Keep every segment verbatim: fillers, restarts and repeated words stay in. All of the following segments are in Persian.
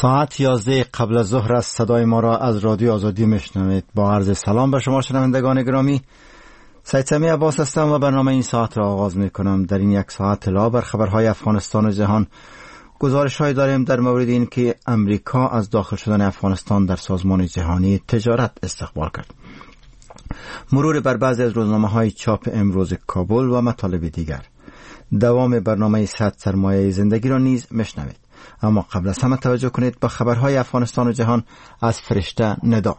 ساعت یازده قبل از ظهر است. صدای ما را از رادیو آزادی میشنوید. با عرض سلام به شما شنوندگان گرامی، سید سمی عباس هستم و برنامه این ساعت را آغاز می کنم. در این یک ساعت اطلاع بر خبرهای افغانستان و جهان، گزارش‌هایی داریم در مورد این که امریکا از داخل شدن افغانستان در سازمان جهانی تجارت استقبال کرد، مرور بر بعضی از روزنامه‌های چاپ امروز کابل و مطالب دیگر. دوام برنامه صد سرمایه زندگی را نیز میشنوید. اما قبل از همه توجه کنید به خبرهای افغانستان و جهان از فرشته ندا.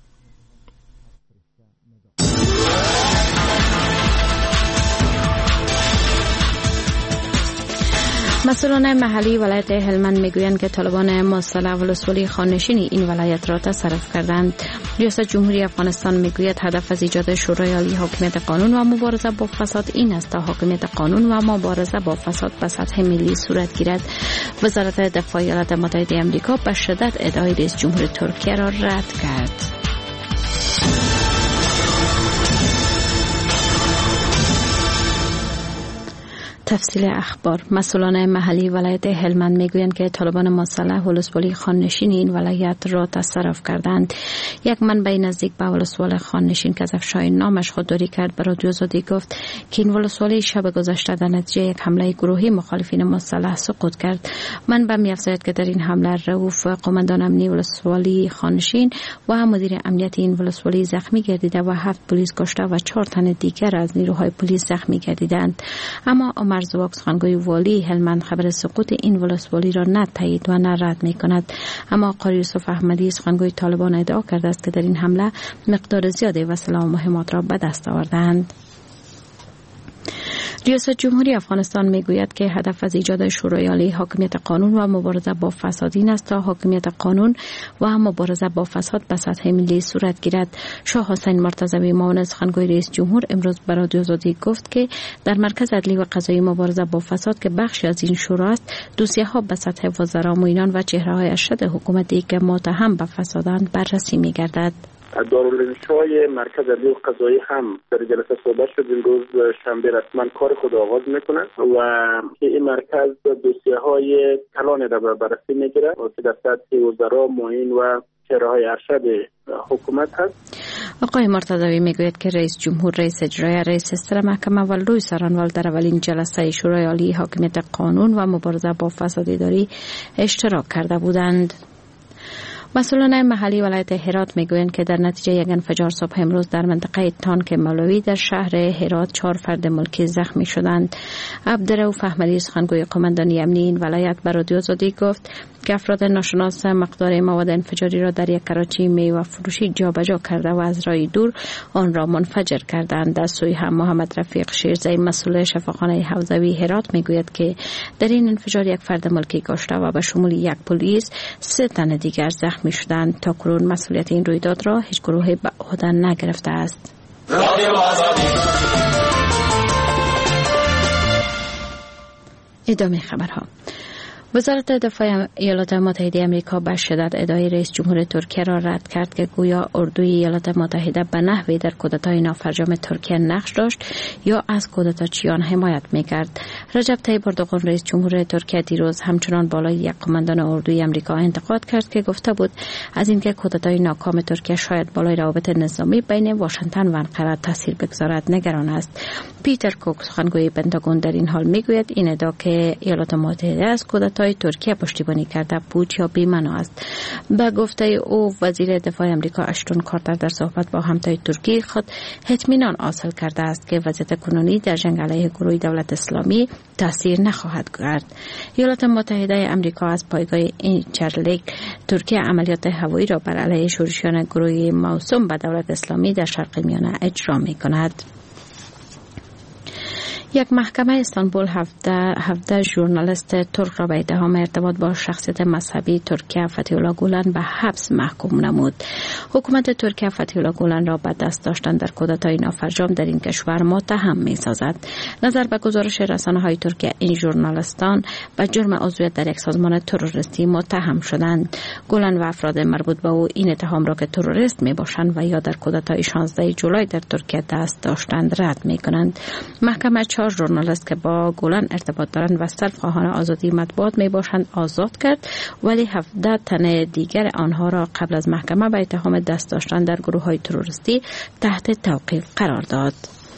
مسئولان محلی ولایت هلمند میگویند که طالبان مسلح ولسوالی خانشینی این ولایت را تصرف کردند. ریاست جمهوری افغانستان میگوید هدف از ایجاد شورای عالی حاکمیت قانون و مبارزه با فساد این است تا حاکمیت قانون و مبارزه با فساد به سطح ملی صورت گیرد. وزارت دفاع ایالات متحده آمریکا به شدت ادعای رئیس جمهور ترکیه را رد کرد. تفصیل اخبار. مسئولان محلی ولایت هلمند میگویند که طالبان مسلح ولسوالی خاننشین این ولایت را تصرف کردند. یک منبع نزدیک به ولسوال خاننشین که از افشای نامش خودداری کرد به رادیو آزادی گفت که این ولسوالی شب گذشته در نتیجه یک حمله گروهی مخالفین مسلح سقوط کرد. منبع می‌افزاید که در این حمله رؤوف قماندان امنی ولسوالی خاننشین و مدیر امنیت این ولسوالی زخمی گردیده و هفت پلیس کشته و چهار تن دیگر از نیروهای پلیس زخمی گردیدند. اما زواک سخنگوی والی هلمند خبر سقوط این ولسوالی را نه تایید و نه رد می کند. اما قاری یوسف احمدی سخنگوی طالبان ادعا کرده است که در این حمله مقدار زیادی وسایل و مهمات را به دست آوردند. ریاست جمهوری افغانستان میگوید که هدف از ایجاد شورای عالی حاکمیت قانون و مبارزه با فساد این است تا حاکمیت قانون و مبارزه با فساد به سطح ملی صورت گیرد. شاه حسین مرتضوی معاون سخنگوی رئیس جمهور امروز به رادیو آزادی گفت که در مرکز عدلی و قضایی مبارزه با فساد که بخشی از این شورا است، دوسیه‌ها به سطح وزرا، معینان و چهره‌های ارشد حکومتی که متهم به فسادند بررسی می‌گردد. دارالانشای مرکز عدلی و قضایی هم در جلسه صحبت شد. این روز شنبه رسما کار خود آغاز میکنه و این مرکز دوسیه‌های کلان را بررسی میگیره که در سطح وزرا، معین و چهره‌های ارشد حکومت هست. آقای مرتضوی میگوید که رئیس جمهور، رئیس اجرایی، رئیس ستره محکمه و روی سرانوال در اولین جلسه شورای عالی حاکمیت قانون و مبارزه با فساد اداری اشتراک کرده بودند. مسئولان محلی ولایت هرات میگویند که در نتیجه یک انفجار صبح امروز در منطقه تانک مولوی در شهر هرات چهار فرد ملکی زخمی شدند. عبدالرؤوف احمدی سخنگوی قماندانی امنی این ولایت به رادیو آزادی گفت که افراد ناشناس مقدار مواد انفجاری را در یک کراچی میوه فروشی جابجا کرده و از راه دور آن را منفجر کردند. در سوی هم محمد رفیق شیرزی مسئول شفاخانه حوزوی هرات میگوید که در این انفجار یک فرد ملکی کشته و به شمول یک پلیس سه تن دیگر زخمی شدند. تا کنون مسئولیت این رویداد را هیچ گروهی به عهده نگرفته است. ادامه خبرها. وزارت دفاع ایالات متحده آمریکا به شدت ادعای رئیس جمهور ترکیه را رد کرد که گویا اردوی ایالات متحده به نحوی در کودتای نافرجام ترکیه نقش داشت یا از کودتاچیان حمایت می‌کرد. رجب طیب اردوغان رئیس جمهور ترکیه دیروز همچنان بالای یک قماندان اردوی آمریکا انتقاد کرد که گفته بود از اینکه کودتای ناکام ترکیه شاید بالای روابط نظامی بین واشنگتن و آنقره تاثیر بگذارد نگران است. پیتر کوک سخنگوی پنتاگون در این حال میگوید این ادعا که ایالات متحده از کودتای ترکیه پشتیبانی کرده بود یا بی‌معنا است. به گفته او وزیر دفاع آمریکا اشتون کارتر در صحبت با همتای ترکی خود اطمینان حاصل کرده است که وضعیت کنونی در جنگ علیه گروه دولت اسلامی تاثیر نخواهد کرد. ایالات متحده آمریکا از پایگاه اینچرلیک ترکیه عملیات هوایی را بر علیه شورشیان گروه موسوم به دولت اسلامی در شرق میانه اجرا می‌کند. یک محکمه استانبول هفده ژورنالیست ترک را به اتهام ارتباط با شخصیت مذهبی ترکیه فتح الله گولن به حبس محکوم نمود. حکومت ترکیه فتح الله گولن را به دست داشتن در کودتای نافرجام در این کشور متهم می‌سازد. نظر به گزارش رسانه‌های ترکیه این ژورنالیستان به جرم عضویت در یک سازمان تروریستی متهم شدند. گولن و افراد مربوط به او این اتهام را که تروریست میباشند و یا در کودتای شانزده جولای در ترکیه دست داشتند رد می‌کنند. محکمه چهار ژورنالیست که با گولن ارتباط دارند و صرف خواهان آزادی مطبوعات می باشند آزاد کرد، ولی هفده تن دیگر آنها را قبل از محکمه به اتهام دست داشتن در گروه های تروریستی تحت توقیف قرار داد.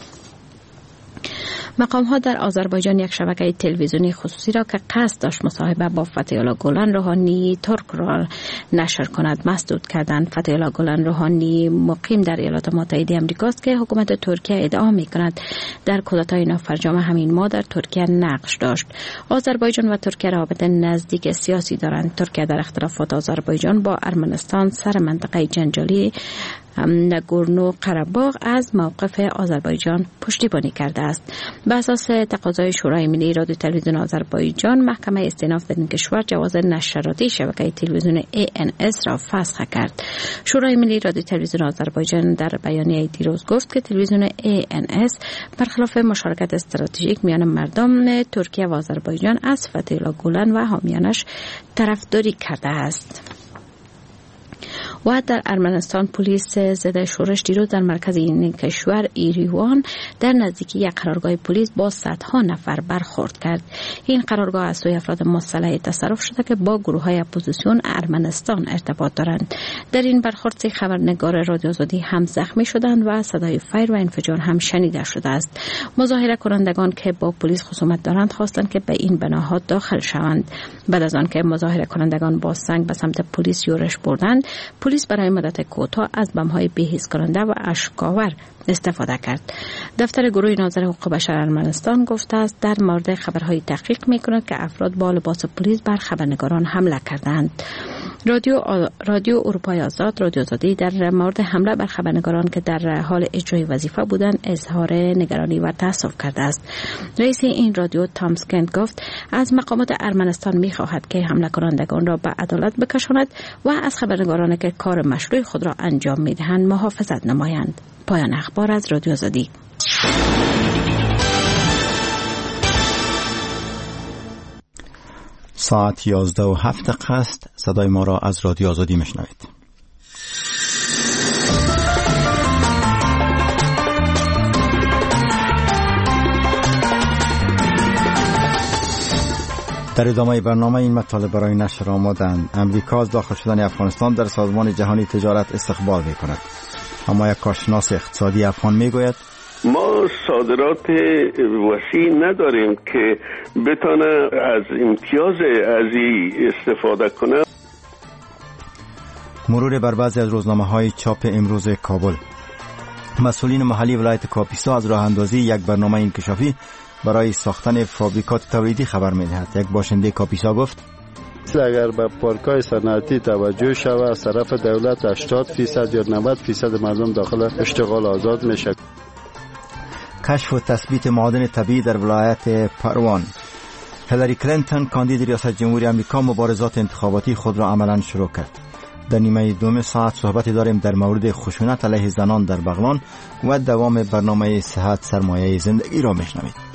مقام ها در آذربایجان یک شبکه تلویزیونی خصوصی را که قصد داشت مصاحبه با فتح‌الله گولن روحانی ترک را نشر کند مسدود کردند. فتح‌الله گولن روحانی مقیم در ایالات متحده آمریکا است که حکومت ترکیه ادعا می‌کند در کودتای نافرجام همین ماه در ترکیه نقش داشت. آذربایجان و ترکیه روابط نزدیک سیاسی دارند. ترکیه در اختلافات آذربایجان با ارمنستان سر منطقه جنجالی نگورنو قره‌باغ از موقف آذربایجان پشتیبانی کرده است. به اساس تقاضای شورای ملی رادیو تلویزیون آذربایجان، محکمه استئناف در این کشور جواز نشراتی شبکه تلویزیون ای ان اس را فسخ کرد. شورای ملی رادیو تلویزیون آذربایجان در بیانیه دیروز گفت که تلویزیون ای ان اس برخلاف مشارکت استراتژیک میان مردم ترکیه و آذربایجان از فتح‌الله گولن و حامیانش طرفداری کرده است. و در ارمنستان پلیس ضد شورش دیروز در مرکز این کشور ایریوان در نزدیکی یک قرارگاه پلیس با صدها نفر برخورد کرد. این قرارگاه از سوی افراد مسلح تصرف شده که با گروه های اپوزیسیون ارمنستان ارتباط دارند. در این برخورد سه خبرنگار رادیو آزادی هم زخمی شدند و صدای فیر و انفجار هم شنیده شده است. مظاهره کنندگان که با پلیس خصومت دارند خواستند که به این بناها داخل شوند. بعد از آن که مظاهره کنندگان با سنگ به سمت پلیس یورش بردند، پلیس برای مدت کوتاه از بمب‌های بی‌حس کننده و اشک‌آور استفاده کرد. دفتر گروه ناظر حقوق بشر ارمنستان گفته است در مورد خبرهای تحقیق می‌کند که افراد با لباس پلیس بر خبرنگاران حمله کردند. رادیو آ... رادیو اروپای آزاد رادیو آزادی در مورد حمله بر خبرنگاران که در حال اجرای وظیفه بودند اظهار نگرانی و تأسف کرده است. رئیس این رادیو تامس کنت گفت از مقامات ارمنستان می‌خواهد که حمله کنندگان را به عدالت بکشاند و از خبرنگارانی که کار مشروع خود را انجام می‌دهند محافظت نمایند. پایان اخبار از رادیو آزادی. ساعت یازده و هفت دقیقه است. صدای ما را از رادیو آزادی میشنوید. در ادامه برنامه این مطالب برای نشر آمادند. امریکا از داخل شدن افغانستان در سازمان جهانی تجارت استقبال می‌کند. اما یک کارشناس اقتصادی افغان میگوید ما صادرات وسیع نداریم که بتونه از امتیاز از این استفاده کنه. مرور بر بعضی از روزنامه‌های چاپ امروز کابل. مسئولین محلی ولایت کاپیسا از راه اندازی یک برنامه انکشافی برای ساختن فابریکات تولیدی خبر می‌دهد. یک باشنده کاپیسا گفت اگر به پارک‌های صنعتی توجه شود از طرف دولت هشتاد درصد یا نود درصد مردم داخل اشتغال آزاد میشه. کشف و تثبیت معادن طبیعی در ولایت پروان. هیلاری کلینتون کاندید ریاست جمهوری آمریکا مبارزات انتخاباتی خود را عملاً شروع کرد. در نیمه دوم ساعت صحبت داریم در مورد خشونت علیه زنان در بغلان و دوام برنامه صحت سرمایه زندگی را میشنوید.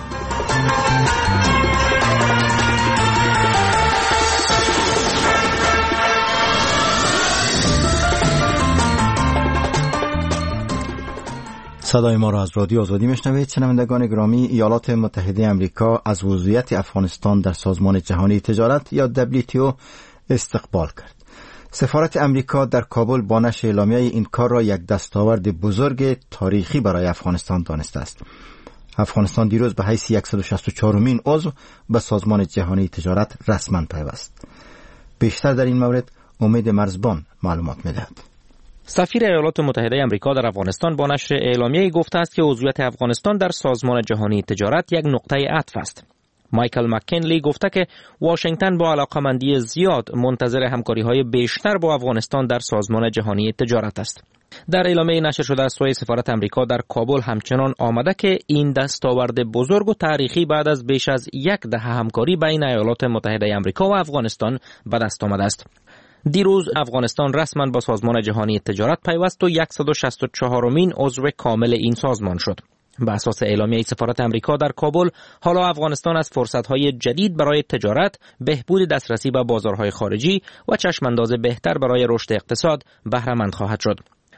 صدای ما را از رادیو آزادی میشنوید. شنوندگان گرامی، ایالات متحده آمریکا از وضعیت افغانستان در سازمان جهانی تجارت یا دبلیو تی او استقبال کرد. سفارت آمریکا در کابل با نشر اعلامیه این کار را یک دستاورد بزرگ تاریخی برای افغانستان دانسته است. افغانستان دیروز به حیث صد و شصت و چهارمین عضو به سازمان جهانی تجارت رسما پیوست. بیشتر در این مورد امید مرزبان معلومات می‌دهد. سفیر ایالات متحده آمریکا در افغانستان با نشر اعلامیه‌ای گفته است که عضویت افغانستان در سازمان جهانی تجارت یک نقطه عطف است. مایکل مککنلی گفته که واشنگتن با علاقمندی زیاد منتظر همکاری‌های بیشتر با افغانستان در سازمان جهانی تجارت است. در اعلامیه نشر شده از سوی سفارت آمریکا در کابل همچنان آمده که این دستاورد بزرگ و تاریخی بعد از بیش از یک دهه همکاری بین ایالات متحده آمریکا و افغانستان به دست آمده است. دیروز افغانستان رسما با سازمان جهانی تجارت پیوست و صد و شصت و چهارمین عضو کامل این سازمان شد. به اساس اعلامیه سفارت آمریکا در کابل، حالا افغانستان از فرصت‌های جدید برای تجارت، بهبود دسترسی به بازارهای خارجی و چشمانداز بهتر برای رشد اقتصاد بهره مند خواهد شد.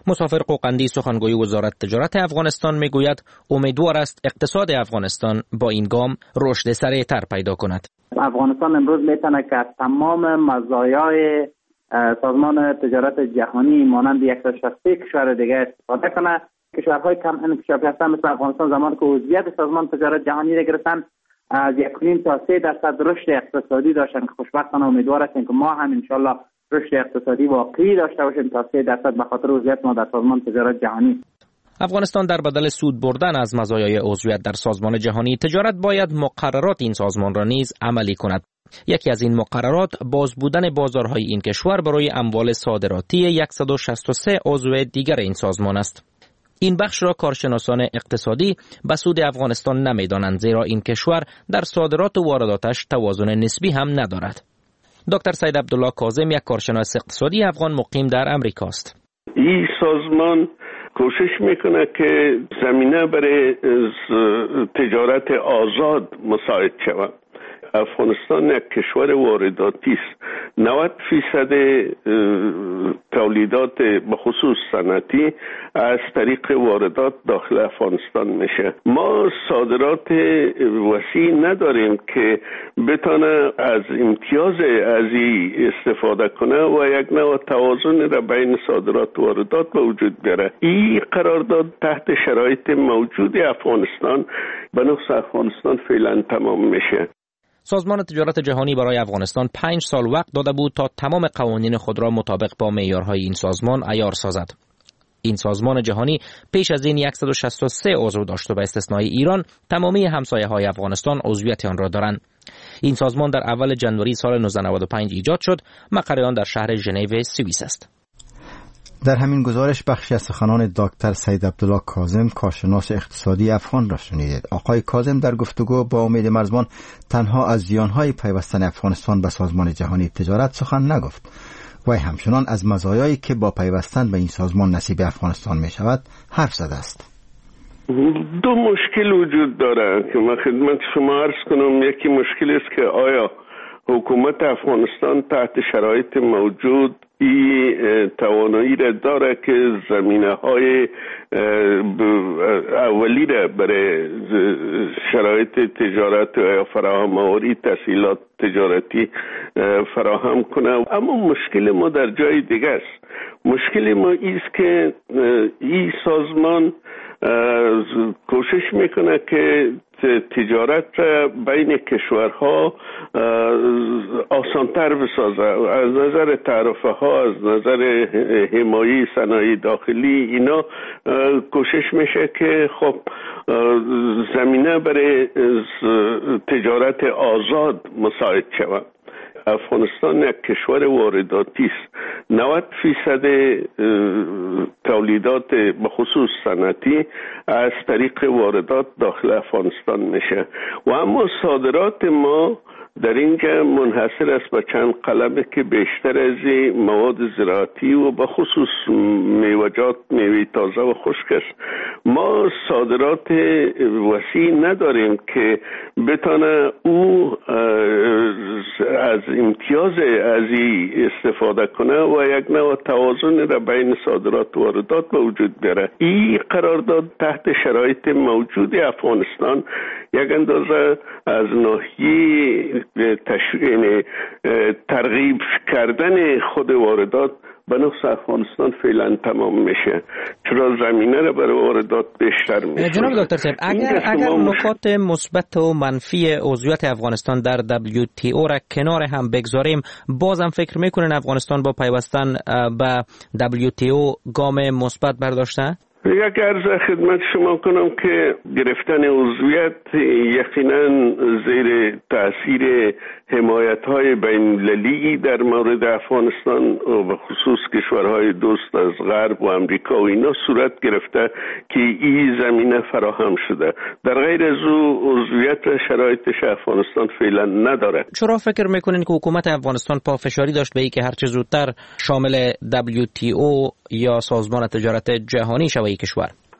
مسافر قوقندی سخنگوی وزارت تجارت افغانستان میگوید امیدوار است اقتصاد افغانستان با این گام رشد سریعتر پیدا کند. افغانستان امروز میتونه که از تمام مزایای سازمان تجارت جهانی مانند صد و شصت و سه کشور دیگه استفاده کنه. کشورهای کم انکشافی هستند مثل افغانستان زمانی که عضویت سازمان تجارت جهانی را گرفتن از یک و نیم تا سه درصد رشد اقتصادی داشتن که خوشبختانه امیدوار هستیم که ما هم انشالله رشد اقتصادی واقعی داشته باشیم تا سه درصد به خاطر عضویت ما در سازمان تجارت جهانی. افغانستان در بدل سود بردن از مزایای عضویت در سازمان جهانی تجارت باید مقررات این سازمان را نیز عملی کند. یکی از این مقررات باز بودن بازارهای این کشور برای اموال صادراتی صد و شصت و سه عضو دیگر این سازمان است. این بخش را کارشناسان اقتصادی به سود افغانستان نمی‌دانند، زیرا این کشور در صادرات و وارداتش توازن نسبی هم ندارد. دکتر سید عبدالله کاظم یک کارشناس اقتصادی افغان مقیم در امریکا است. این سازمان کوشش میکنه که زمینه برای تجارت آزاد مساعد شود. افغانستان یک کشور وارداتی است. نود فیصد تولیدات به خصوص صنعتی از طریق واردات داخل افغانستان میشه. ما صادرات وسیع نداریم که بتونه از امتیاز از این استفاده کنه و یک نوع توازن را بین صادرات و واردات به وجود بیاره. این قرارداد تحت شرایط موجود افغانستان به نفس افغانستان فعلا تمام میشه. سازمان تجارت جهانی برای افغانستان پنج سال وقت داده بود تا تمام قوانین خود را مطابق با معیارهای این سازمان عیار سازد. این سازمان جهانی پیش از این صد و شصت و سه عضو داشت و به استثنای ایران تمامی همسایه‌های افغانستان عضویت آن را دارند. این سازمان در اول جنوری سال نوزده نود و پنج ایجاد شد. مقر آن در شهر ژنو سوئیس است. در همین گزارش بخشی از سخنان دکتر سید عبدالله کاظم کارشناس اقتصادی افغان را شنیدید. آقای کاظم در گفتگو با امید مرزبان تنها از زیانهای پیوستن افغانستان به سازمان جهانی تجارت سخن نگفت و همچنان از مزایایی که با پیوستن به این سازمان نصیب افغانستان می شود حرف زده است. دو مشکل وجود داره که من خدمت شما عرض کنم. یکی مشکل است که آیا حکومت افغانستان تحت شرایط موجود این توانایی را داره که زمینه های اولی را برای شرایط تجارت یا فراهم آوری تسهیلات تجارتی فراهم کنه. اما مشکل ما در جای دیگه است. مشکل ما ایست که این سازمان کوشش میکنه که تجارت بین کشورها آسانتر بسازه. از نظر تعرفه ها، از نظر حمایه صنایع داخلی، اینا کوشش میشه که خب زمینه برای تجارت آزاد مساعد شود. افغانستان یک کشور وارداتی است. نود فیصد تولیدات به خصوص صنعتی از طریق واردات داخل افغانستان میشه و اما صادرات ما در اینجا منحصر است به چند قلمه که بیشتر از مواد زراعتی و به خصوص میوه‌جات، میوه تازه و خشک است. ما صادرات وسیع نداریم که بتونه او از امتیاز از این استفاده کنه و یک نوع توازن را بین صادرات و واردات به وجود بیاره. این قرارداد تحت شرایط موجود افغانستان یک اندازه از ناحیه تشویق ترغیب کردن خود واردات به نفس افغانستان فعلا تمام میشه، چرا زمینه را برای واردات بیشتر میشه. جناب دکتر صاحب، اگر اگر نکات مثبت و منفی عضویت افغانستان در دبلیو تی او را کنار هم بگذاریم، بازم فکر میکنین افغانستان با پیوستن به دبلیو تی او گام مثبت برداشته؟ یک عرض خدمت شما کنم که گرفتن عضویت یقینا زیر تاثیر حمایت‌های بین‌المللی در مورد افغانستان و به خصوص کشورهای دوست از غرب و امریکا و اینا صورت گرفته که این زمینه فراهم شده. در غیر از او عضویت و شرایطش افغانستان فعلا نداره. چرا فکر میکنین که حکومت افغانستان پافشاری داشت به این که هرچه زودتر شامل دبلیو تی او یا سازمان تجارت جهانی شود کشور؟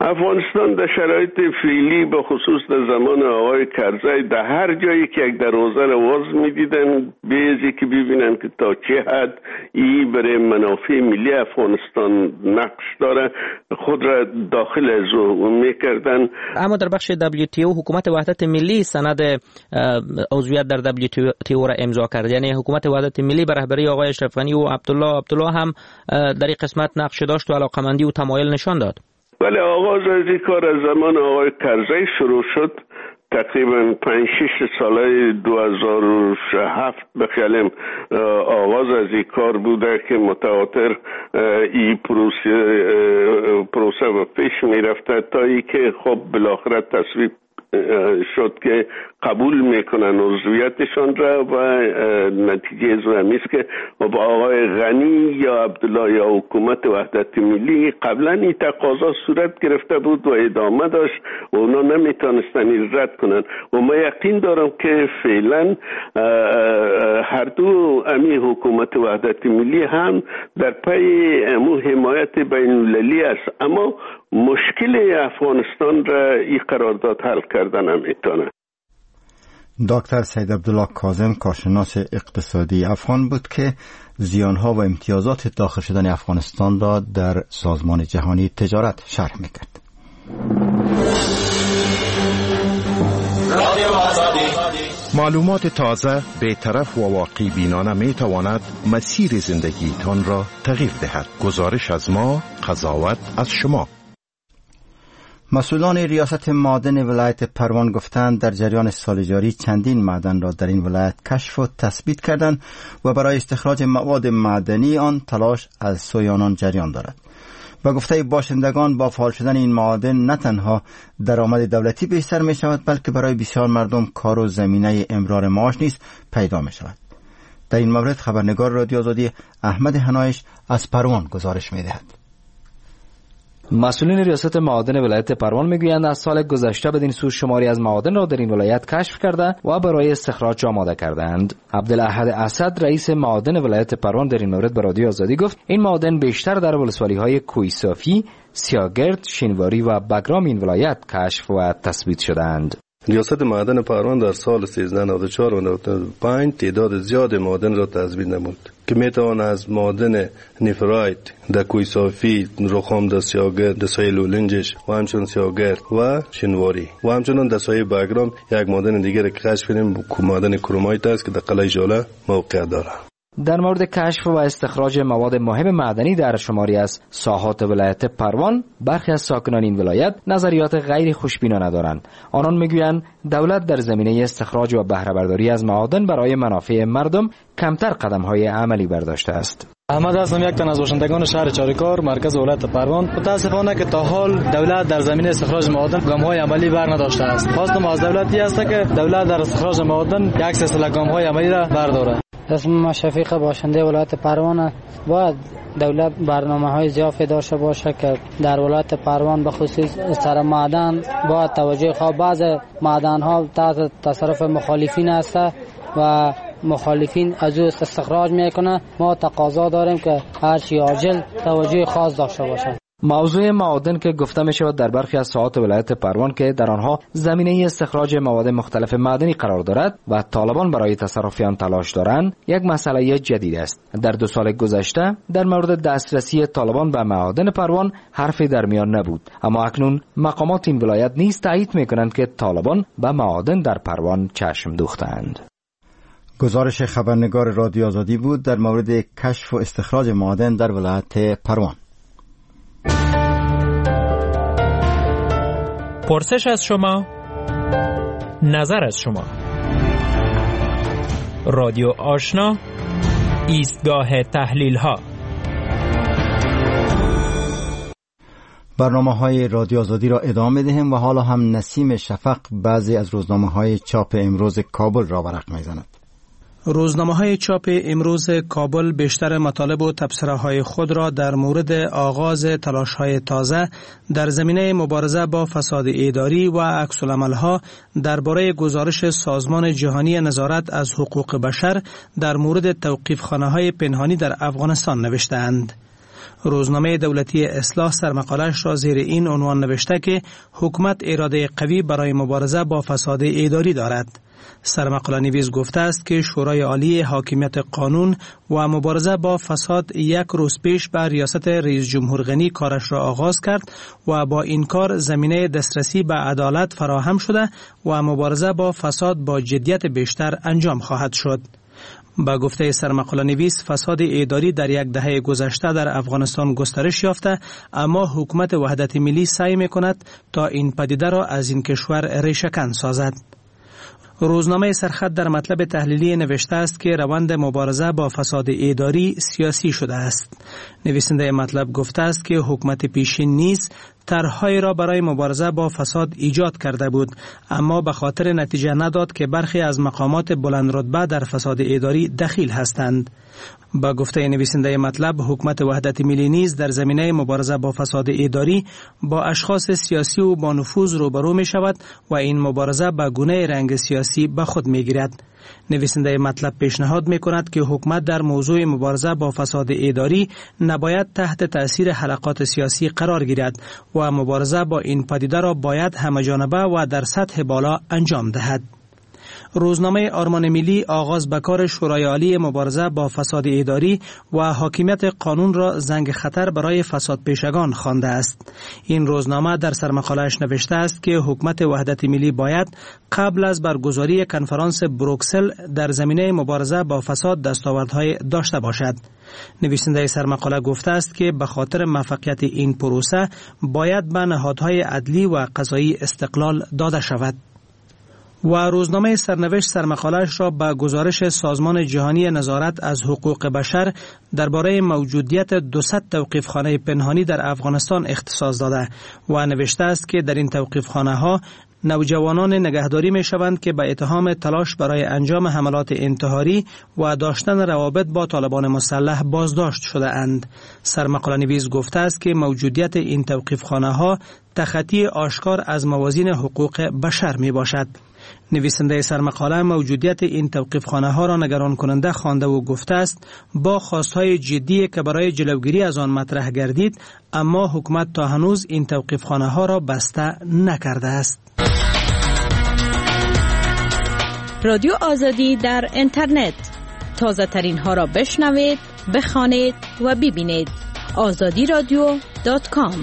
افغانستان در شرایط فعلی به خصوص در زمان آقای کرزی در هر جایی که یک دروازه را باز می‌دیدن بیزی که ببینن که تا چه حد ای برای منافع ملی افغانستان نقش داره خود را داخل از او میکردن. اما در بخش دبلیو تی او حکومت وحدت ملی سند عضویت در دبلیو تی او را امضا کرد، یعنی حکومت وحدت ملی به رهبری آقای اشرف غنی و عبدالله عبدالله هم در این قسمت نقش داشت و علاقمندی و تمایل نشان داد. بله، آغاز از این کار از زمان آقای کرزی شروع شد. تقریبا پنج شش ساله دو هزار و هفت بخیالم آغاز از این کار بوده که متواتر این پروسه پروسه و پیش می رفته تا ای که خب بالاخره تصویب شد که قبول میکنن عضویتشان را و نتیجه از همیست که با آقای غنی یا عبدالله یا حکومت وحدت ملی قبلا این تقاضا صورت گرفته بود و ادامه داشت و اونا نمیتونستن رد کنن و ما یقین دارم که فعلا هر دو امی حکومت وحدت ملی هم در پی امو حمایت بین المللی است، اما مشکل افغانستان را این قرارداد حل کردن نمیتونه. دکتر سید عبدالله کاظم کارشناس اقتصادی افغان بود که زیانها و امتیازات داخل شدن افغانستان را در سازمان جهانی تجارت شرح میکرد. معلومات تازه، بی‌طرف و واقعی بینانه می تواند مسیر زندگیتان را تغییر دهد. گزارش از ما، قضاوت از شما. مسئولان ریاست معادن ولایت پروان گفتند در جریان سال جاری چندین معدن را در این ولایت کشف و تثبیت کردند و برای استخراج مواد معدنی آن تلاش از سوی آنان جریان دارد. و گفته باشندگان با فعال شدن این معادن نه تنها درآمد دولتی بیشتر می شود بلکه برای بسیار مردم کار و زمینه امرار معاش نیز پیدا می شود. در این مورد خبرنگار رادیو آزادی احمد حنایش از پروان گزارش می دهد. مسئولین ریاست معادن ولایت پروان میگویند از سال گذشته بدین سو شماری از معادن را در این ولایت کشف کرده و برای استخراج آماده کردند. عبدالاحد اسد رئیس معادن ولایت پروان در این مورد به رادیو آزادی گفت این معادن بیشتر در ولسوالی‌های کوهصافی، سیاگرد، شینواری و بگرام این ولایت کشف و تثبیت شدند. ریاست معادن پروان در سال سیزده نود و چهار و نود و پنج تعداد زیاد معادن را تثبیت نمود که میتوان از معادن نیفرایت در کوهصافی، رخام در سیاگرد، در سایه لولنجش و همچنین سیاگرد و شینواری و همچنین در سایه بگرام یک معادن دیگر که کشف کردیم معادن کرومایت است که در قلعه ژاله موقعیت دارد. در مورد کشف و استخراج مواد مهم معدنی در شماری از ساحات ولایت پروان برخی از ساکنان این ولایت نظریات غیر خوشبینانه دارند. آنان میگویند دولت در زمینه استخراج و بهره برداری از معادن برای منافع مردم کمتر قدم‌های عملی برداشته است. احمد هستم، یک تن از باشندگان شهر چاریکار مرکز ولایت پروان. متاسفانه که تا حال دولت در زمینه استخراج معادن گام‌های عملی بر نداشته است. خواستم از دولتی است که دولت در استخراج معادن یک سلسله گام‌های عملی را بردارد. اسم ما شفیق باشنده ولایت پروان. باید دولت برنامه‌های زیافی داشته باشه که در ولایت پروان به خصوص سر معدن باید توجه خواه. بعض معدن‌ها تحت تصرف مخالفین است و مخالفین از او استخراج میکنه. ما تقاضا داریم که هر چی عاجل توجه خاص داشته باشه. موضوع معادن که گفته می شود در برخی از ساحات ولایت پروان که در آنها زمینه استخراج مواد مختلف معدنی قرار دارد و طالبان برای تصرف آن تلاش دارند یک مسئله جدید است. در دو سال گذشته در مورد دسترسی طالبان به معادن پروان حرفی در میان نبود، اما اکنون مقامات این ولایت نیز تایید می کنند که طالبان به معادن در پروان چشم دوختند. گزارش خبرنگار رادیو آزادی بود در مورد کشف و استخراج معادن در ولایت پروان. پرسش از شما، نظر از شما. رادیو آشنا، ایستگاه تحلیل ها. برنامه های رادیو آزادی را ادامه دهیم و حالا هم نسیم شفق بعضی از روزنامه های چاپ امروز کابل را ورق می‌زند. روزنامه‌های چاپ امروز کابل بیشتر مطالب و تبصره‌های خود را در مورد آغاز تلاش‌های تازه در زمینه مبارزه با فساد اداری و عکس‌العمل‌ها درباره گزارش سازمان جهانی نظارت از حقوق بشر در مورد توقیف‌خانه‌های پنهانی در افغانستان نوشته‌اند. روزنامه دولتی اصلاح سرمقاله‌اش را زیر این عنوان نوشته که حکومت اراده قوی برای مبارزه با فساد اداری دارد. سرمقاله نویس گفته است که شورای عالی حاکمیت قانون و مبارزه با فساد یک روز پیش بر ریاست رئیس جمهور غنی کارش را آغاز کرد و با این کار زمینه دسترسی به عدالت فراهم شده و مبارزه با فساد با جدیت بیشتر انجام خواهد شد. با گفته سرمقاله نویس، فساد اداری در یک دهه گذشته در افغانستان گسترش یافته، اما حکومت وحدت ملی سعی می‌کند تا این پدیده را از این کشور ریشه‌کن سازد. روزنامه سرخط در مطلب تحلیلی نوشته است که روند مبارزه با فساد اداری سیاسی شده است. نویسنده مطلب گفته است که حکومت پیشین نیز طرح‌هایی را برای مبارزه با فساد ایجاد کرده بود، اما به خاطر نتیجه نداد که برخی از مقامات بلند رتبه در فساد اداری دخیل هستند. با گفته نویسنده مطلب، حکومت وحدت ملی نیز در زمینه مبارزه با فساد اداری با اشخاص سیاسی و با نفوذ روبرو می شود و این مبارزه به گونه رنگ سیاسی به خود می گیرد. نویسنده مطلب پیشنهاد می کند که حکومت در موضوع مبارزه با فساد اداری نباید تحت تأثیر حلقات سیاسی قرار گیرد و مبارزه با این پدیده را باید همه‌جانبه و در سطح بالا انجام دهد. روزنامه آرمان ملی آغاز به کار شورای عالی مبارزه با فساد اداری و حاکمیت قانون را زنگ خطر برای فساد پیشگان خوانده است. این روزنامه در سرمقاله‌اش نوشته است که حکومت وحدت ملی باید قبل از برگزاری کنفرانس بروکسل در زمینه مبارزه با فساد دستاوردهای داشته باشد. نویسنده سرمقاله گفته است که به خاطر موفقیت این پروسه باید به نهادهای عدلی و قضایی استقلال داده شود. و روزنامه سرنوشت سرمقاله‌اش را به گزارش سازمان جهانی نظارت از حقوق بشر درباره موجودیت دوصد توقیفخانه پنهانی در افغانستان اختصاص داده و نوشته است که در این توقیفخانه‌ها نوجوانان نگهداری می شوند که به اتهام تلاش برای انجام حملات انتحاری و داشتن روابط با طالبان مسلح بازداشت شده اند. سرمقاله نویس گفته است که موجودیت این توقیفخانه‌ها تخطی آشکار از موازین حقوق بشر می باشد. نویسنده سرمقاله موجودیت این توقیفخانه ها را نگران کننده خوانده و گفته است با خواستهای جدی که برای جلوگیری از آن مطرح گردید، اما حکومت تا هنوز این توقیفخانه ها را بسته نکرده است. رادیو آزادی در اینترنت، تازه ترین ها را بشنوید، بخوانید و ببینید. آزادی رادیو دات کام.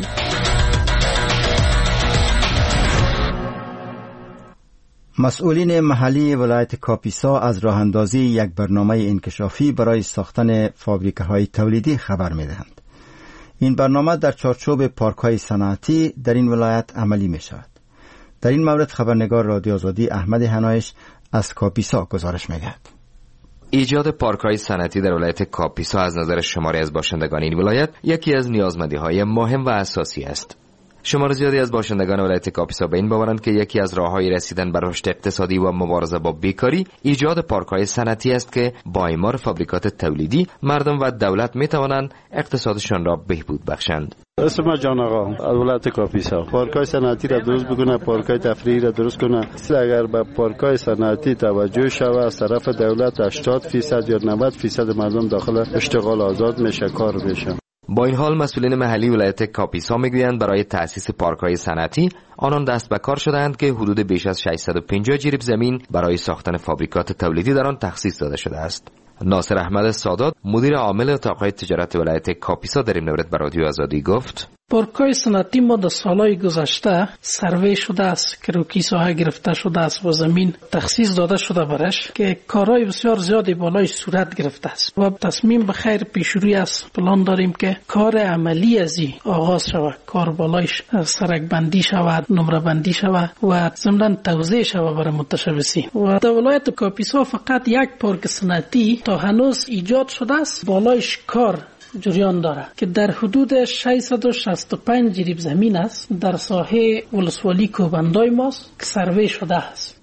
مسئولین محلی ولایت کاپیسا از راه اندازی یک برنامه انکشافی برای ساختن فابریکه های تولیدی خبر می دهند. این برنامه در چارچوب پارک های صنعتی در این ولایت عملی می شود. در این مورد خبرنگار رادیو آزادی احمد هنایش از کاپیسا گزارش می دهد. ایجاد پارک های صنعتی در ولایت کاپیسا از نظر شماری از باشندگان این ولایت یکی از نیازمندی های مهم و اساسی است. شمار زیادی از باشندگان ولایت کاپیسا به این باورند که یکی از راه‌های رسیدن به رشد اقتصادی و مبارزه با بیکاری ایجاد پارک‌های صنعتی است که با اعمار فابریکات تولیدی مردم و دولت می‌توانند اقتصادشان را بهبود بخشند. اسم ما جان آقا از ولایت کاپیسا. پارک‌های صنعتی را درست بکنه، پارک‌های تفریحی را درست کنه. اگر به پارک‌های صنعتی توجه شود از طرف دولت هشتاد درصد یا نود درصد مردم داخل اشتغال آزاد میشه، کار بشه. با این حال مسئولین محلی ولایت کاپیسا میگویند برای تأسیس پارک‌های صنعتی آنان دست به کار شدند که حدود بیش از ششصد و پنجاه جریب زمین برای ساختن فابریکات تولیدی در آن تخصیص داده شده است. ناصر احمد سادات مدیر عامل اتاق‌های تجارت ولایت کاپیسا در این مورد به رادیو آزادی گفت: پارک‌های صنعتی ما در سالهای گذشته سروی شده است که روکی ساحه گرفته شده است و زمین تخصیص داده شده برش که کارهای بسیار زیادی بالای صورت گرفته است و تصمیم به خیر پیشروی است. پلان داریم که کار عملی از این آغاز شود، کار بالایش سرک بندی شود، نمره بندی شود و ضمن توزیع شود برای متشبثین. و در ولایت کاپیسا فقط یک پارک صنعتی تا هنوز ایجاد شده است، بالایش کار جریان داره که در حدود ششصد و شصت و پنج جریب زمین است در ساحه ولسوالی کوبندای ماست که سروی شده است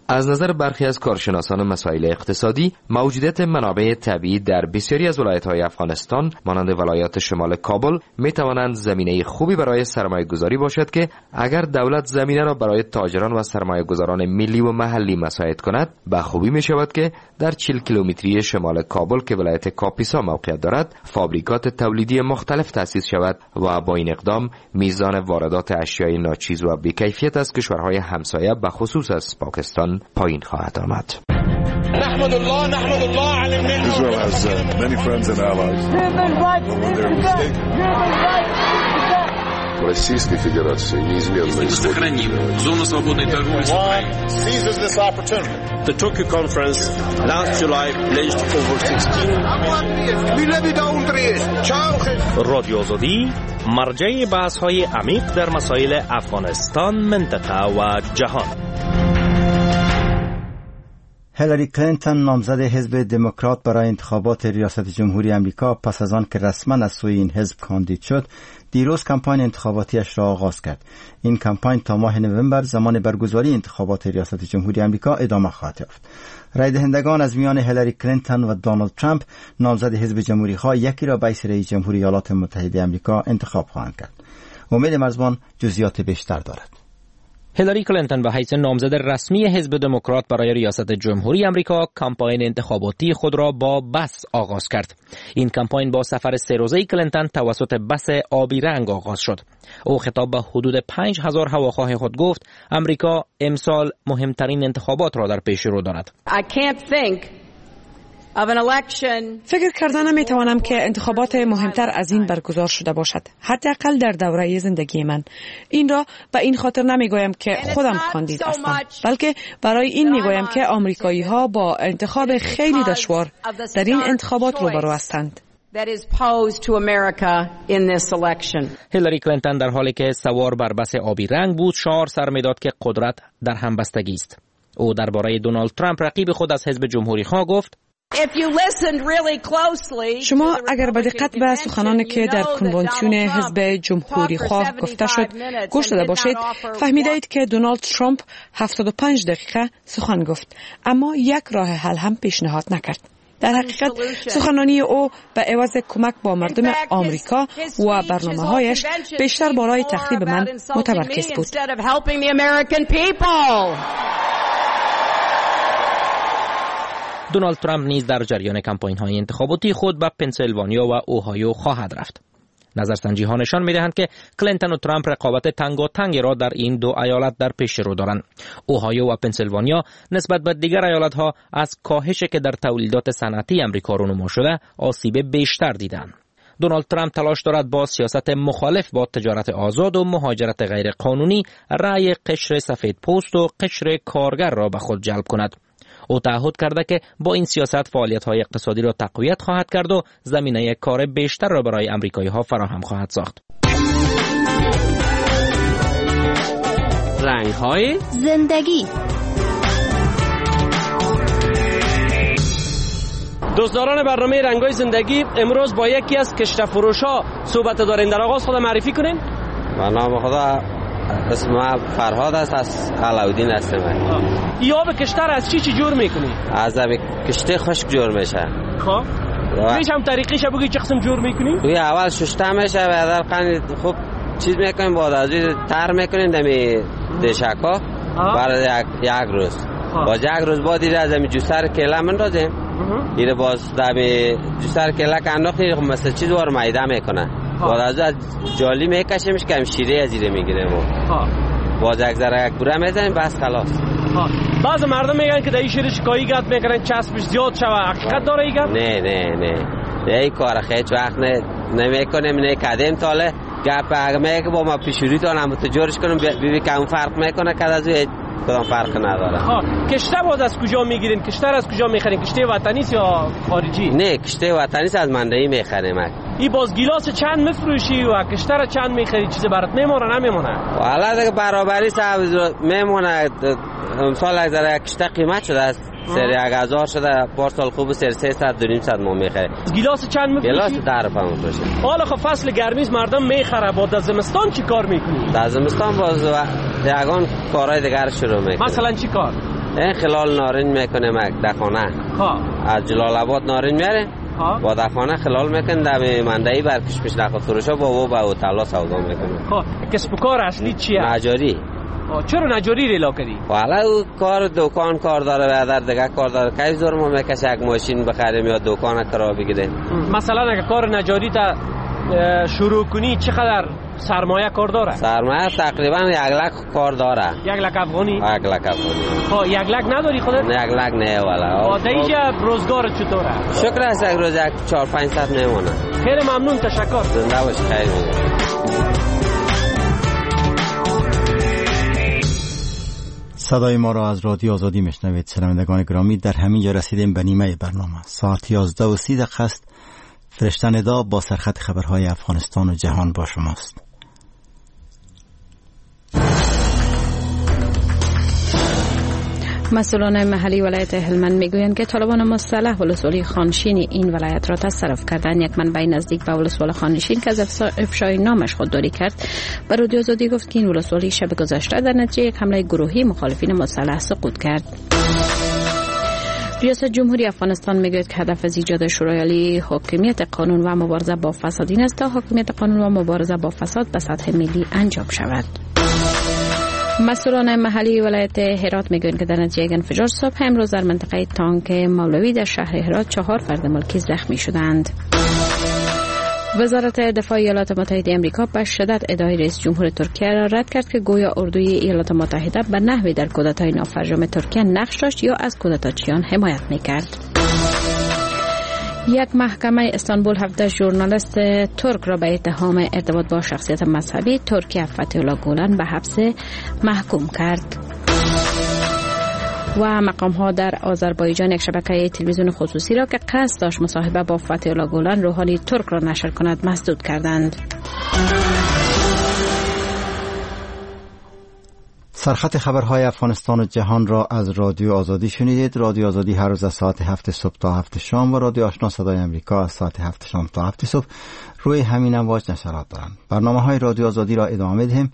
از نظر برخی از کارشناسان مسائل اقتصادی، موجودیت منابع طبیعی در بسیاری از ولایت‌های افغانستان مانند ولایات شمال کابل می‌توانند زمینه خوبی برای سرمایه‌گذاری باشد که اگر دولت زمینه را برای تاجران و سرمایه‌گذاران ملی و محلی مساعد کند، به خوبی می‌شود که در چهل کیلومتری شمال کابل که ولایت کاپیسا موقعیت دارد، فابریکات تولیدی مختلف تأسیس شود و با این اقدام میزان واردات اشیای ناچیز و بی‌کیفیت از کشورهای همسایه به خصوص از پاکستان پایین خواهد آمد. نحمد الله نحمد الله علی المنه. Israel has uh, many friends and allies. Российской Федерации неизменно сохраним зону свободной торговли с Украиной. Seizes this opportunity. The Tokyo conference last July pledged over sixteen. رادیو آزادی مرجع بحث‌های عمیق در مسائل افغانستان، منطقه و جهان. هیلاری کلینتون نامزد حزب دموکرات برای انتخابات ریاست جمهوری آمریکا پس از آن که رسما از سوی این حزب کاندید شد، دیروز کمپاین انتخاباتیش را آغاز کرد. این کمپاین تا ماه نوامبر زمان برگزاری انتخابات ریاست جمهوری آمریکا ادامه خواهد یافت. رای دهندگان از میان هیلاری کلینتون و دونالد ترامپ نامزد حزب جمهوری‌خواه یکی را به رئیس جمهوری ایالات متحده آمریکا انتخاب خواهند کرد. امید مرزبان جزئیات بیشتر دارد. هیلاری کلینتون به حیث نامزد رسمی حزب دموکرات برای ریاست جمهوری آمریکا کمپاین انتخاباتی خود را با بس آغاز کرد. این کمپاین با سفر سه روزه کلینتون توسط بس آبی رنگ آغاز شد. او خطاب به حدود پنج هزار هواخواه خود گفت امریکا امسال مهمترین انتخابات را در پیش رو دارد. I can't think فکر کردن نمی توانم که انتخابات مهمتر از این برگزار شده باشد، حداقل در دوره زندگی من. این را به این خاطر نمی گویم که خودم کاندید هستم، بلکه برای این می گویم که آمریکایی ها با انتخاب خیلی دشوار در این انتخابات روبرو هستند. هیلاری کلینتون در حالی که سوار بر بس آبی رنگ بود شعار سر می‌داد که قدرت در همبستگی است. او درباره دونالد ترامپ رقیب خود از حزب جمهوری خواه گفت: شما اگر به دقت به سخنانی که در کنونسیون حزب جمهوری خواه گفته شد گوش داده باشید، فهمیدید که دونالد ترامپ هفتاد و پنج دقیقه سخن گفت، اما یک راه حل هم پیشنهاد نکرد. در حقیقت سخنانی او به عوض کمک با مردم آمریکا و برنامه‌هایش بیشتر برای تخریب من متمرکز بود. دونالد ترامپ نیز در جریان کمپاین‌های انتخاباتی خود به پنسیلوانیا و اوهایو خواهد رفت. نظرسنجی‌ها نشان می‌دهند که کلینتون و ترامپ رقابت تنگاتنگی را در این دو ایالت در پیش رو دارند. اوهایو و پنسیلوانیا نسبت به دیگر ایالت‌ها از کاهشی که در تولیدات صنعتی آمریکا رونما شده آسیب بیشتر دیدند. دونالد ترامپ تلاش دارد با سیاست مخالف با تجارت آزاد و مهاجرت غیر قانونی رأی قشر سفید پوست و قشر کارگر را به خود جلب کند. او تعهد کرده که با این سیاست فعالیت‌های اقتصادی را تقویت خواهد کرد و زمینه کار بیشتر را برای آمریکایی‌ها فراهم خواهد ساخت. رنگ‌های زندگی. دوستداران برنامه رنگ‌های زندگی، امروز با یکی از کشت فروش‌ها صحبت داریم. در آغاز خود معرفی کنین. به نام خدا، اسمم فرهاد است، از علاودین هستم. این آب کشتر از چی چی جور میکنی؟ از آب کشته خشک جور میشه. خب میشه هم طریقیش بگی چه قسم جور میکنی؟ توی اول شسته میشه و در قند خوب چیز میکنیم، بعد از این تر میکنیم دمی دشکا بعد یک یک روز. باز یک روز بعد دیگه از دمی جوسر کلا مندازیم. دیگه باز دمی جوسر کلا کنداختی مثلا چیز وار میده میکنه. بعد از جالی میکشیمش که شیره از زیر میگیریم. باز یک ذره یک بوره میزنیم بس خلاص. بعض مردم میگن که در این شیره شکایی گت میکنن چسبش زیاد شوه، حقیقت داره این گپ؟ نه نه نه این کار هیچ وقت نه نمیکنیم، نه کردیم تاله گپ اگه میگه با ما پیشوری تو هم تو جورش کنیم ببین که اون فرق میکنه که از اون کدام فرق نداره. ها کشته باز از کجا میگیرین؟ کشته از کجا میخرین؟ کشته وطنی است یا خارجی؟ نه کشته وطنی است، از مندهی میخریم. این باز گیلاس چند میفروشی و کشته را چند میخری؟ چیز برات میمونه نمیمونه؟ والا دیگه برابری صاحب میمونه. امسال از در کشته قیمت شده است، سری یک هزار شده، پارسال خوب سر سیصد دو نیم صد ما میخره. گیلاس چند میفروشی؟ گیلاس ده روپیه میفروشی. حالا خب فصل گرمی مردم میخره، با در زمستان چی کار میکنی؟ در زمستان باز یگان کارهای دیگر شروع میکنی. مثلا چی کار؟ این خلال نارنج میکنه مکدخانه از جلال آباد نارنج میاره با دخانه خلال میکنه در مندهی برکش پیش نخواه فروشا با او با اوتلا سودا میکنه. خب کسب و کار اصلی چیه؟ نجاری. چرا نجاری ریلا کردی؟ والا او کار دکان کار داره و در دیگه کار داره که زور ما میکشه یک ماشین بخریم یا دکان کرا بگیره. مثلا اگه کار نجاری تا شروع کنی چقدر سرمایه کار داره؟ سرمایه تقریبا یک لک کار داره. یک لک افغانی؟ یک لک افغانی. خب یک لک نداری خودت؟ نه یک لک نه والا. با دیگه روزگار چطوره؟ شکر است یک روز یک چهار پنج ساعت میمونه. خیلی ممنون تشکر. زنده باش خیلی میگم. صدای ما را از رادیو آزادی میشنوید. شنوندگان گرامی، در همین جا رسیدیم به نیمه برنامه. ساعت یازده و سی دقیقه است. فرشته ندا با سرخط خبرهای افغانستان و جهان با شماست. مسئولان محلی ولایت هلمند میگویند که طالبان مسلح ولسوالی خانشین این ولایت را تصرف کردند. یک منبع نزدیک به ولسوالی خانشین که از افشای نامش خودداری کرد به رادیو آزادی گفت که این ولسوالی شب گذشته در نتیجه یک حمله گروهی مخالفین مسلح سقوط کرد. ریاست جمهوری افغانستان میگوید که هدف از ایجاد شورای عالی حاکمیت قانون و مبارزه با فساد این است تا حاکمیت قانون و مبارزه با فساد به سطح ملی انجام شود. مسئولان محلی ولایت هرات میگویند که در نتیجه انفجار صبح امروز در منطقه تانک مولوی در شهر هرات چهار فرد ملکی زخمی شدند. وزارت دفاع ایالات متحده آمریکا به شدت ادعای رئیس جمهور ترکیه را رد کرد که گویا اردوی ایالات متحده به نحوی در کودتای نافرجام ترکیه نقش داشت یا از کودتاچیان حمایت میکرد. یک محکمه استانبول هفده ژورنالیست ترک را به اتهام ارتباط با شخصیت مذهبی ترکیه فتح الله گولن به حبس محکوم کرد. و مقام ها در آذربایجان یک شبکه تلویزیون خصوصی را که قصد داشت مصاحبه با فتح الله گولن روحانی ترک را نشر کند مسدود کردند. سرخط خبرهای افغانستان و جهان را از رادیو آزادی شنیدید. رادیو آزادی هر روز از ساعت هفت صبح تا هفت شام و رادیو آشنا صدای امریکا از ساعت هفت شام تا هفت صبح روی همین امواج نشرات دارند. برنامه های رادیو آزادی را ادامه دهیم.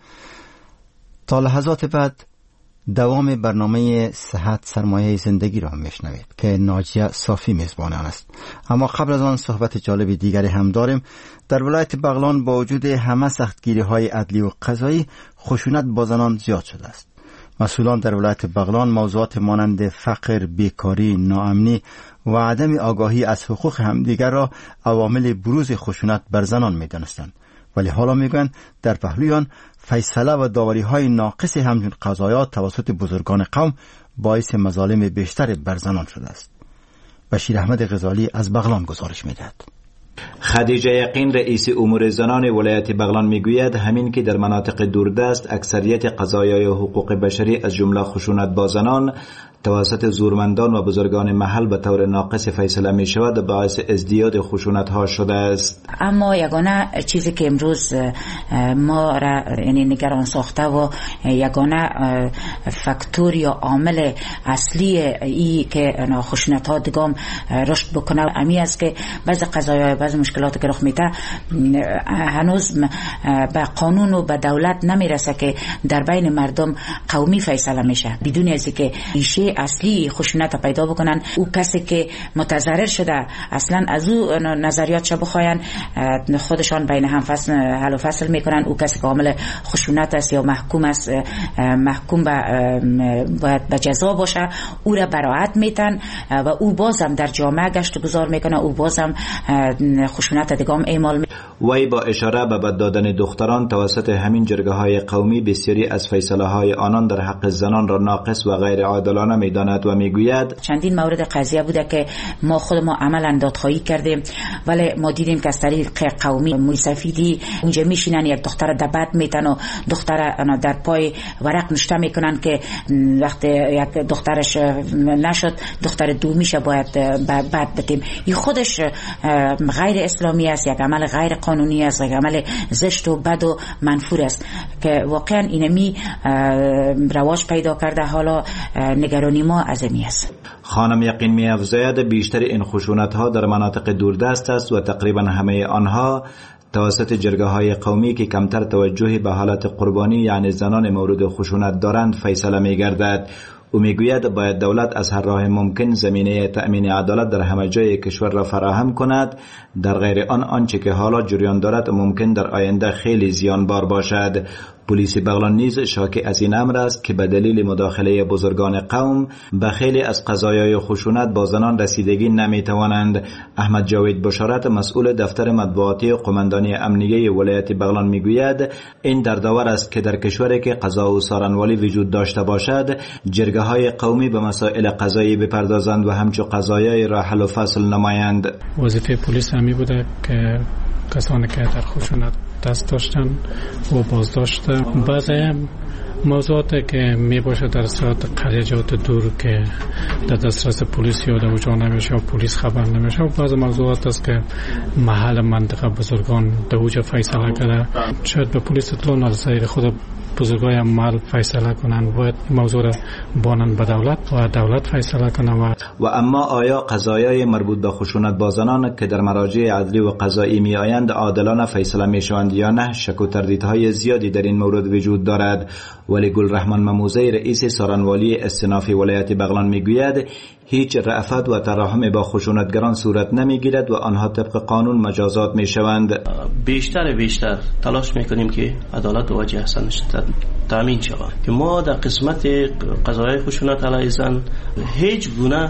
تا لحظات بعد دوام برنامه صحت سرمایه زندگی را میشنوید که ناجیه صافی میزبان آن است. اما قبل از آن صحبت جالب دیگری هم داریم. در ولایت بغلان با وجود همه سختگیری های عدلی و قضایی خشونت با زنان زیاد شده است. مسئولان در ولایت بغلان موضوعات مانند فقر، بیکاری، ناامنی و عدم آگاهی از حقوق همدیگر را عوامل بروز خشونت بر زنان می‌دانستند، ولی حالا میگویند در پهلوی آن فیصله و داوری های ناقص همچون قضایا توسط بزرگان قوم باعث مظالم بیشتر بر زنان شده است. بشیر احمد غزالی از بغلان گزارش میدهد. خدیجه یقین رئیس امور زنان ولایت بغلان میگوید همین که در مناطق دوردست اکثریت قضایای حقوق بشری از جمله خشونت با زنان توسط زورمندان و بزرگان محل به طور ناقص فیصله می شود و باعث ازدیاد خشونت ها شده است. اما یگانه چیزی که امروز ما را یعنی نگران ساخته و یگانه فاکتور یا عامل اصلی ای که خشونت ها دیگه رشد بکنه امی است که بعضی قضایا بعضی مشکلات که رخ میده هنوز به قانون و به دولت نمیرسه که در بین مردم قومی فیصله میشه بدون از اینکه ریشه اصلی خشونت پیدا بکنن. او کسی که متضرر شده اصلا از او نظریات شو بخواین خودشان بین هم فصل حل و فصل میکنن. او کسی که عامل خشونت است یا محکوم است محکوم به باید به جزا باشه او را براحت میتن و او بازم در جامعه گشت و گذار میکنه. او بازم خشونت دیگه هم اعمال میکنه. وی با اشاره به بد دادن دختران توسط همین جرگه های قومی بسیاری از فیصله های آنان در حق زنان را ناقص و غیر عادلانه میداند و میگوید چندین مورد قضیه بوده که ما خود ما عملا دادخواهی کردیم ولی ما دیدیم که از طریق قومی موی سفیدی اونجا میشینن یک دختر دبت میتن و دختر در پای ورق نشته میکنن که وقتی یک دخترش نشد دختر دومیشه باید بعد بدیم. این خودش غیر اسلامی است، یک عمل غیر قانونی است، یک عمل زشت و بد و منفور است که واقعا اینمی رواج پیدا کرده. حالا نگرانی ما عظیمی است. خانم یقین می‌افزاید بیشتر این خشونت ها در مناطق دوردست است و تقریبا همه آنها توسط جرگه های قومی که کمتر توجهی به حالت قربانی یعنی زنان مورد خشونت دارند فیصله می گردد. او میگوید باید دولت از هر راه ممکن زمینه تأمین عدالت در همه جای کشور را فراهم کند، در غیر آن آنچه که حالا جریان دارد ممکن در آینده خیلی زیانبار باشد. پلیس بغلان نیز شاکی از این امر است که به دلیل مداخله بزرگان قوم به خیلی از قضایای خشونت با زنان رسیدگی نمیتوانند. احمد جاوید بشارت مسئول دفتر مطبوعاتی قماندانی امنیه ولایت بغلان میگوید این در داور است که در کشوری که قضا و سارنوالی وجود داشته باشد جرگه های قومی به مسائل قضایی بپردازند و همچو قضایای را حل و فصل نمایند. وظیفه پلیس همی بوده که کسانی که در خشونت دست داشتن و بازداشت. بعض موضوعاتی که می باشه در صورت قریجات دور که در دسترس پلیس یاد و جا نمیشه و پلیس خبر نمیشه و بعض موضوعات است که محل منطقه بزرگان در اوجا فیصله کرده شاید به پلیس اطلاع نرسه خود بزرگای محل فیصله کنند باید موضوع را بانند به دولت و دولت فیصله کنند. و اما آیا قضایای مربوط به خشونت با زنان که در مراجع عدلی و قضایی می آیند عادلانه فیصله می شوند یا نه؟ شک و تردیدهای زیادی در این مورد وجود دارد. ولی گل رحمان مموزی رئیس سارنوالی استینافی ولایت بغلان میگوید هیچ رأفت و تراحم با خشونتگران صورت نمیگیرد و آنها طبق قانون مجازات می شوند. بیشتر بیشتر تلاش میکنیم که عدالت و وجه احسن تامین شود که ما در قسمت قضایای خشونت علیه زن هیچ گونه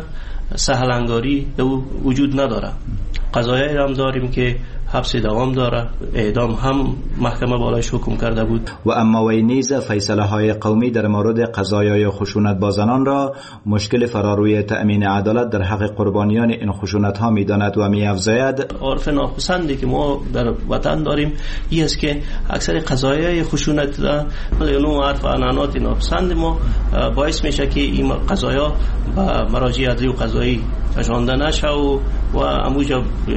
سهلنگاری وجود نداره. قضایایی هم داریم که حبس دوام داره، اعدام هم محکمه بالایش حکم کرده بود. و اما وی نیز فیصله های قومی در مورد قضایای خشونت با زنان را مشکل فراروی تأمین عدالت در حق قربانیان این خشونت ها میداند و میافزاید. عرف ناپسندی که ما در وطن داریم این است که اکثر قضایای خشونت در نوع عرف عنعنات ناپسند ما باعث میشه که این قضایا به مراجع عدلی و قضایی کشانده نشه و و اموجا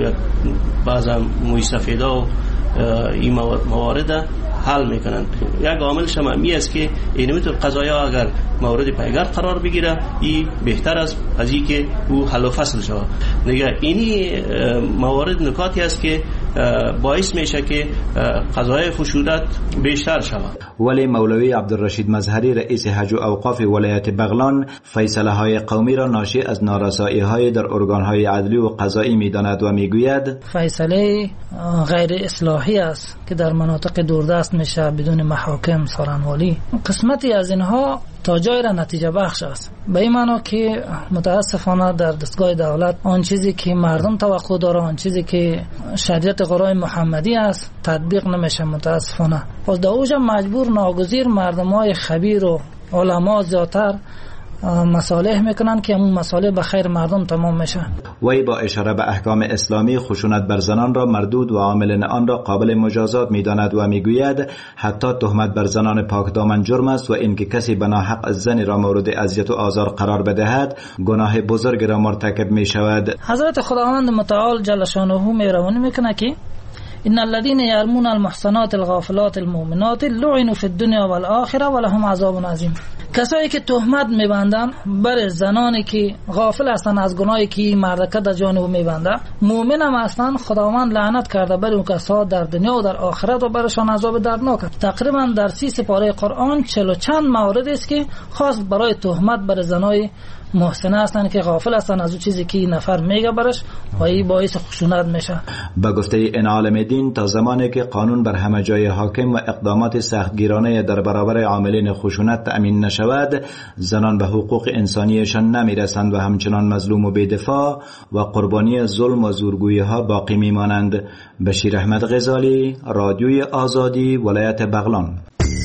بعضا موی سفیدا و این موارد حل میکنند. یک عامل شمامی است که این قضایا اگر مورد پیگر قرار بگیره این بهتر است از این که او حل و فصل شود. دیگه اینی موارد نکاتی است که باعث میشه که قضایای خشونت بیشتر شود. ولی مولوی عبدالرشید مظهری رئیس حج و اوقاف ولایت بغلان فیصله های قومی را ناشی از نارسایی های در ارگان های عدلی و قضایی میداند و میگوید فیصله غیر اصلاحی است که در مناطق دوردست میشه بدون محاکم سارنوالی. قسمتی از اینها تا جای را نتیجه بخش است، به این معنی که متاسفانه در دستگاه دولت آن چیزی که مردم توقع داره، آن چیزی که شریعت قرآن محمدی است تطبیق نمیشه متاسفانه. پس در اوجا مجبور ناگزیر مردمای خبیر و علما زیادتر مصالح میکنن که همون مصالح به خیر مردم تمام میشه. وی با اشاره به احکام اسلامی خشونت بر زنان را مردود و عاملین آن را قابل مجازات میداند و میگوید حتی تهمت بر زنان پاکدامن جرم است و اینکه کسی به ناحق زنی را مورد اذیت و آزار قرار بدهد گناه بزرگ را مرتکب میشود. حضرت خداوند متعال جل شانه مهربانی میکنه که ان الذين يرمون المحصنات الغافلات المؤمنات لعنوا في الدنيا والآخرة ولهم عذاب عظیم. کسایی که تهمت میبندن بر زنانی که غافل هستن از گناهی که مردکه در جان او میبنده، مؤمن هم هستن، خداوند لعنت کرده بر اون کسا در دنیا و در آخرت و برشان عذاب دردناک. تقریبا در سی سپاره قرآن چهل و چند مورد است که خاص برای تهمت بر زنای محسنه هستن که غافل هستن از اون چیزی که نفر میگه برش و این باعث خشونت میشه. به گفته این عالم دین تا زمانی که قانون بر همه جای حاکم و اقدامات سختگیرانه در برابر عاملین خشونت تأمین نشود، زنان به حقوق انسانیشان نمیرسند و همچنان مظلوم و بی‌دفاع و قربانی ظلم و زورگویی ها باقی میمانند. بشیر احمد غزالی، رادیوی آزادی، ولایت بغلان.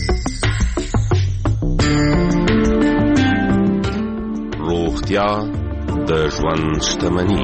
روغتیا د ژوند شتمني.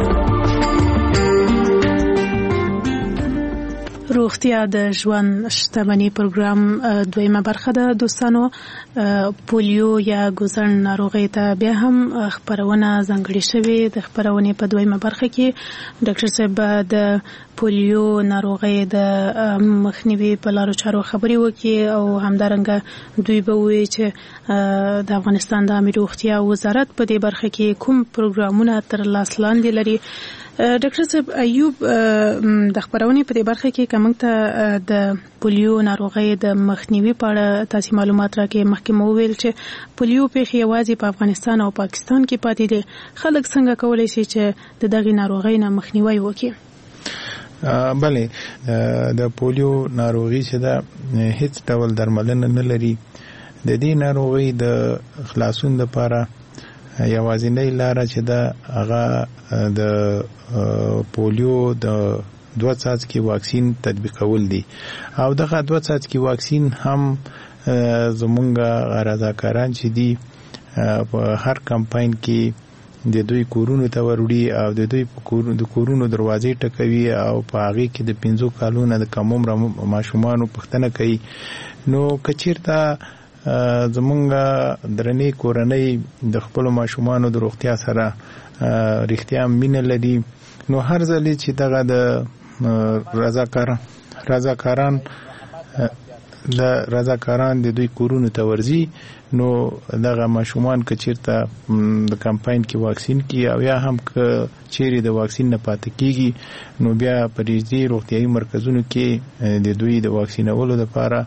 روغتیا د ژوند شتمني پروګرام دویمه برخه ده دوستانو. پولیو یا ګوزن ناروغي ته بیا هم خبرونه ځانګړې شوې. د خبرونې په دویمه برخه کې ډاکټر صاحب د پولیو ناروغي د مخنیوي په لارو چارو خبرې وکړي او همدارنګه دوی به وایي چې د افغانستان د عامه روغتیا وزارت په دې برخه کې کوم پروګرامونه تر لاس لاندې لري. ډاکټر صاحب ایوب د خبرونې په دې برخه کې کوم ته د پولیو ناروغي د مخنیوي په اړه تاسو معلومات راکې مخکې مو ویل چې پولیو پیښې یوازې په افغانستان او پاکستان کې پاتې دي خلک څنګه کولای شي چې د دغه ناروغي نه مخنیوي وکړي بله د پولیو ناروغي چې دا هیڅ ډول درملنه نه لري د دې ناروغي د خلاصون لپاره یوازینۍ لاره چې دا هغه د پولیو د دوه څاڅکي واکسین تطبیقول دي او دغه دوه څاڅکي واکسین هم زمونږ رضاکاران چې دي په هر کمپاین کې د دوی کورونو ته وروړي او د دوی د کورونو دروازې ټکوي او په هغه کې د پنځو کالونو د کم عمر ماشومانو پوښتنه کوي نو کچیرته زمونږ درنې کورنۍ د خپل ماشومانو د روغتیا سره رښتیا مینه لري نو هر ځل چې دغه د رضاکار رضاکاران د رضاکاران د دوی کورونو ته ورځي نو دغه ماشومان کچیرته د کمپاین کې واکسین کی او یا هم ک چیرې د واکسین نه پاتې کیږي نو بیا په دې روغتیايي مرکزونو کې د دوی د واکسینولو لپاره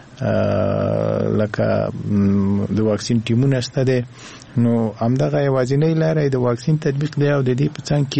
لکه د واکسین ټیمونه شته دي نو همدغه یوازینۍ لاره د واکسین تطبیق دی او د دې په څنګ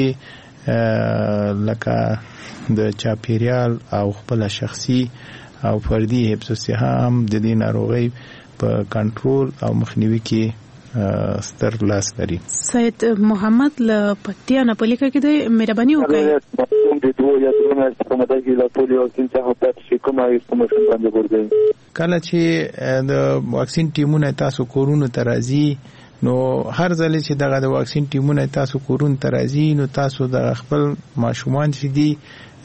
کې لکه د چاپیریال او خپل شخصي او فردي حفظ الصحه هم د دې ناروغي په کنټرول او مخنیوي کې ستر لاس لري. سید محمد له پکتیا نه په لیکه کې د مهرباني وکړئ د دوه یا درنه استفاده کې د پولیو واکسین څخه پاتې کومه استعمال باندې ورګي کله چې د واکسین ټیمونه تاسو کورونو ته راځي نو هر ځل چې دغه د واکسین ټیمونه تاسو کورونو ته راځي نو تاسو د خپل ماشومان چې دي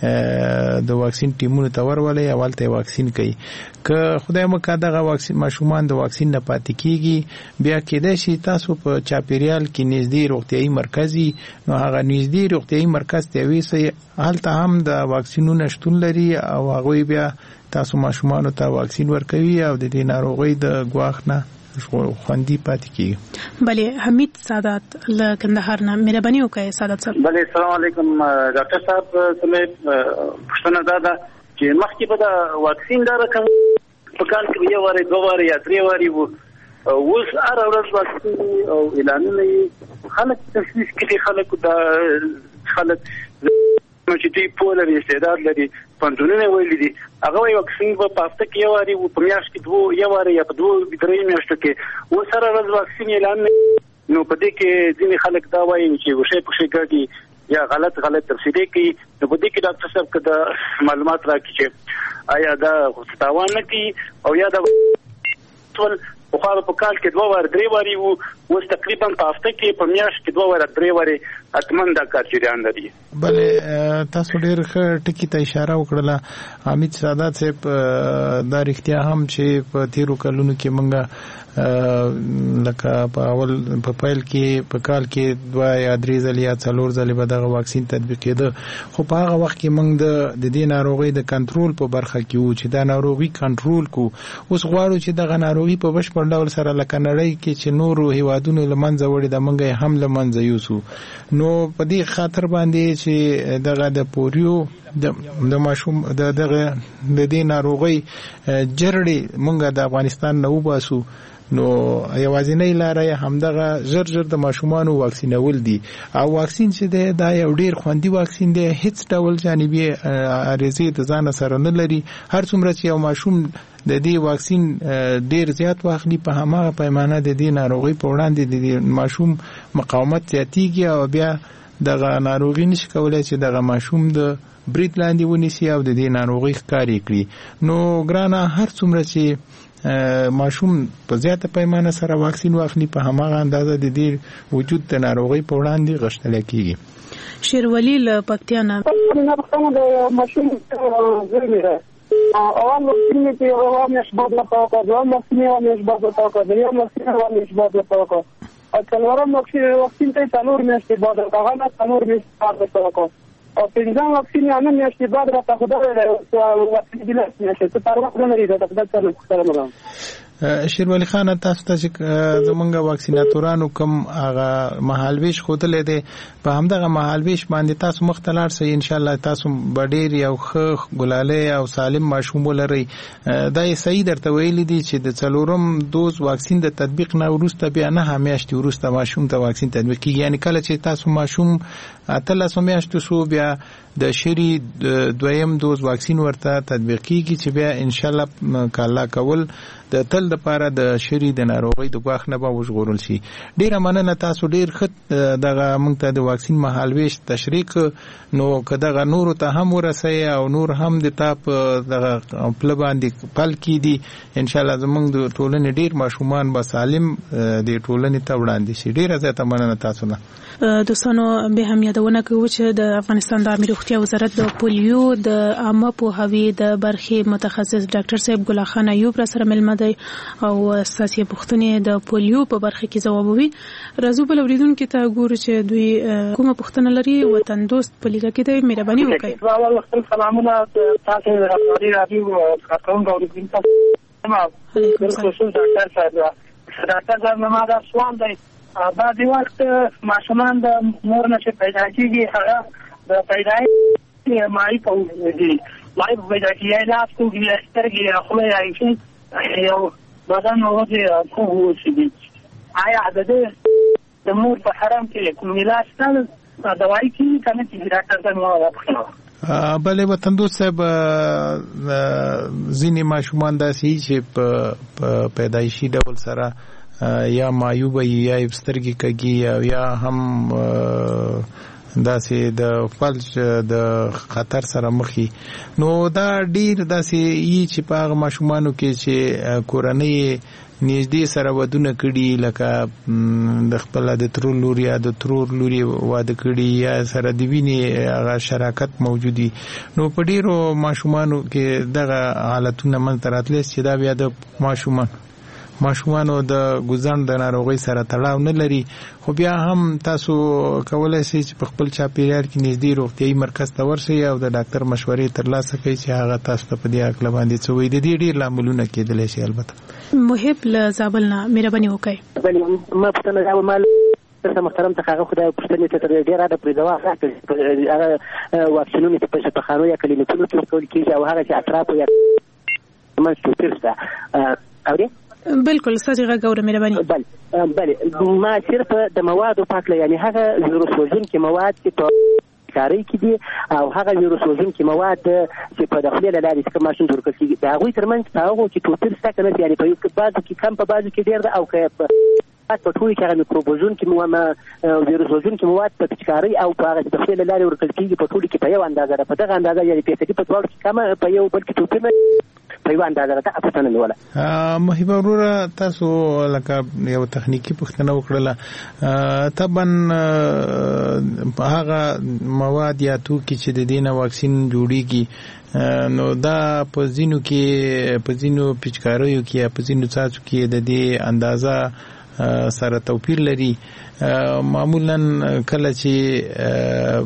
د واکسین ټیمونو ته ورولې اولته واکسین کوي که خدای مو کا دغه واکسین ماشومان د واکسین نه پاتې کیږي بیا کېدای شي تاسو په چاپیریال کې نږدې روغتيایي مرکزي نو هغه نږدې روغتيایي مرکز ته ویسي هلته هم د واکسینونو شتون لري او هغه بیا تاسو ماشومان ته واکسین ورکوي او د دې ناروغي د ګواښ نه خوندي پاتې کیږي. بله حمید سادات له کندهار نه مهرباني وکړئ سادات صاحب. بله السلام علیکم ډاکټر صاحب سمې پښتنه دادا چې مخکې به د واکسین دا رقم په کال کې یو واره دوه واره یا درې واره وو اوس هر ورځ واکسین او اعلانونه خلک تشویش کوي خلک د خلک چې دوی په لري استعداد لري پندونه ویل دي هغه واکسین په پافته کې یو واری په میاشت کې دوه یو واری یا په دوه درې میاشتو کې و سره ورځ واکسین اعلان نو په دې کې ځینې خلک دا وایي چې وشي په شي ګرځي یا غلط غلط تفسیر کوي نو په دې کې ډاکټر صاحب کده معلومات راکړي چې آیا دا تاوان نه کوي او یا دا ټول په خاله په کال کې دوه وار درې واری وو اوس تقریبا په هفته کې په میاشت کې دوه وار درې واری اتمن دا کار جریان لري. بله تاسو ډېر ښه ټکي ته اشاره وکړله حمید سادات صاحب دا رښتیا هم چې په تیرو کلونو کې مونږه لکه په اول په پیل کې په کال کې دوه یا درې ځلې یا څلور ځلې به دغه واکسین تطبیق کېده خو په هغه وخت کې مونږ د د دې ناروغۍ د کنټرول په برخه کې وو چې دا ناروغي کنټرول کو اوس غواړو چې دغه ناروغي په بشپړ ډول سره لکه نړۍ کې چې نورو هیوادونو له منځه وړي د مونږ هم له منځه یوسو نو په دې خاطر باندې چې دغه د پولیو د د ماشوم د دغه د دې ناروغي جرړې مونږ د افغانستان نه وباسو نو یوازینۍ لاره همدغه زر زر د ماشومانو واکسینول دي او واکسین چې دی دا یو ډیر خوندي واکسین دی هیڅ ډول جانبي عارضې د ځان سره نه لري هر څومره چې یو ماشوم د دې واکسین ډیر زیات واخلي په هماغه پیمانه د دې ناروغي په وړاندې د دې ماشوم مقاومت زیاتیږي او بیا دغه ناروغي نشي کولای چې دغه ماشوم د برید لاندې ونیسي او د دې ناروغي ښکارې کړي نو ګرانه هر څومره چې ماشوم په زیاته پیمانه سره واکسین واخلي په هماغه اندازه د دې وجود د ناروغي په وړاندې غښتلی کیږي. شیرولی له پکتیا نه د ماشوم زرمې ده اول واکسین کې اول مش بعد لا پاکه دوم واکسین اول مش بعد لا پاکه دریم واکسین اول مش بعد لا پاکه او څلورم واکسین واکسین ته څلور میاشتې بعد هغه نه څلور میاشتې بعد لا پاکه او پنځم واکسین یې نه میاشتې بعد را ته خدای او واکسین بل میاشتې ته تر وخت نه لري دا د څه سره شیر ولی خان تاسو ته زمونږ واکسیناتورانو کوم هغه مهالویش خوتلې دي په همدغه مهالویش باندې تاسو مختلار سي ان شاء الله تاسو بډیر یو خ ګلاله او سالم ماشوم ولري دا یې صحیح درته ویل دي چې د څلورم دوز واکسین د تطبیق نه وروسته بیا نه همیاشتي وروسته ماشوم ته واکسین تطبیق کیږي یعنی کله چې تاسو ماشوم اتلس میاشتو سو بیا د شری دویم دوز واکسین ورته تطبیق کیږي چې بیا ان شاء الله کاله کول د تل د پاره د شری د ناروغي د غواخ نه به وژغورل شي. ډیره مننه تاسو ډیر خط دغه موږ ته د واکسین مهالويش تشریک نو کداغه نور ته هم ورسي او نور هم د تاپ دغه خپل باندې پل کی دي ان شاء الله زموږ د ټولنې ډیر ماشومان به سالم د ټولنې ته وړاندې شي. ډیره زیاته مننه تاسو نه. دوستانو به هم یادونه کوي چې د افغانستان د امیر روغتیا وزارت د پولیو د عامه پوهاوي د برخې متخصص ډاکټر صاحب ګل خان ایوب را سره ملمه دی او اساسي پوښتنې د پولیو په برخه کې ځوابوي. راځو بل اوریدونکو ته ګورو چې دوی کومه پوښتنه لري وطن دوست په لیګه کې دی. مهرباني وکړئ. اول خپل سلامونه تاسو د راډیو راډیو کارکونکو اوریدونکو ته خصوصا ډاکټر صاحب ډاکټر صاحب ما دا سوال دی بعضی وخت ماشومان د مور نه چې پیدا کېږي هغه د پیدایش مایع په دي مایع په پیدا کېږي لاس کوږي سترګې خوله یې یو بدن وځي خو وسیږي. آیا د دې د مور په حرم کې کوم علاج شته دوايي کې کنه چې ډاکټر ته مو راځي؟ بله وطن دوست صاحب ځینې ماشومان داسې چې په پیدایشي ډول سره یا مایوب یا سترګې کږي او یا هم داسې د فلج د خطر سره مخې نو دا ډیر داسې یي چې په هغه ماشومانو کې چې کورنۍ نږدې سره ودونه کړي لکه د خپل د ترور لور یا د ترور لوري واده کړي یا سره د وینې هغه شراکت موجودي نو په ډیرو ماشومانو کې دغه حالتونه منځته راتلی چې دا بیا د ماشومان ماشومانو د ګوزن د ناروغي سره تړاو نه لري خو بیا هم تاسو کولای شئ چې په خپل چاپیریال کې نږدې روغتیايي مرکز ته ورشئ او د ډاکټر مشورې ترلاسه کړئ چې هغه تاسو ته په دې اړه باندې څه وایي. د دې ډېر لاملونه کېدلی شي. البته محب له زابل نه مهرباني وکړئ. بله ما پوښتنه دا ومال څه محترم ته هغه خدای پوښتنې ته تر ډېره د پرې دوا راکړي هغه واکسینونه چې په شفاخانو یا کلینیکونو کې ورکول کېږي او هغه چې اطرافو یا منځ توپیر شته اورې بالکل ستاسو غږ اورم مهرباني. بله بله ما صرف د موادو په اړه یعنی هغه ویروس وژونکي مواد چې په کاري کې دي او هغه ویروس وژونکي مواد چې په داخلي له لارې څخه ماشوم ورکول کېږي د هغوی ترمنځ په هغو کې توپیر شته که نه یعنی په بعضو کې کم په بعضو کې ډېر ده او که په ټولو کې هغه میکروب وژونکي ویروس وژونکي مواد په پچکارۍ او په هغه چې داخلي له لارې ورکول کېږي په ټولو کې په یو اندازه ده په دغه اندازه یعنی فیصدي په دواړو کې کمه په یو بل کې توپیر نه په یو اندازه ده. پوښتنه مې وله محبه وروره تاسو لکه یو تخنیکي پوښتنه وکړله طبعا هغه مواد یا توکي چې د دې نه واکسین جوړیږي نو دا په ځینو کې په ځینو پچکاریو کې یا په ځینو څاڅکو کې د دې اندازه سره توپیر لري. معمولا کله چې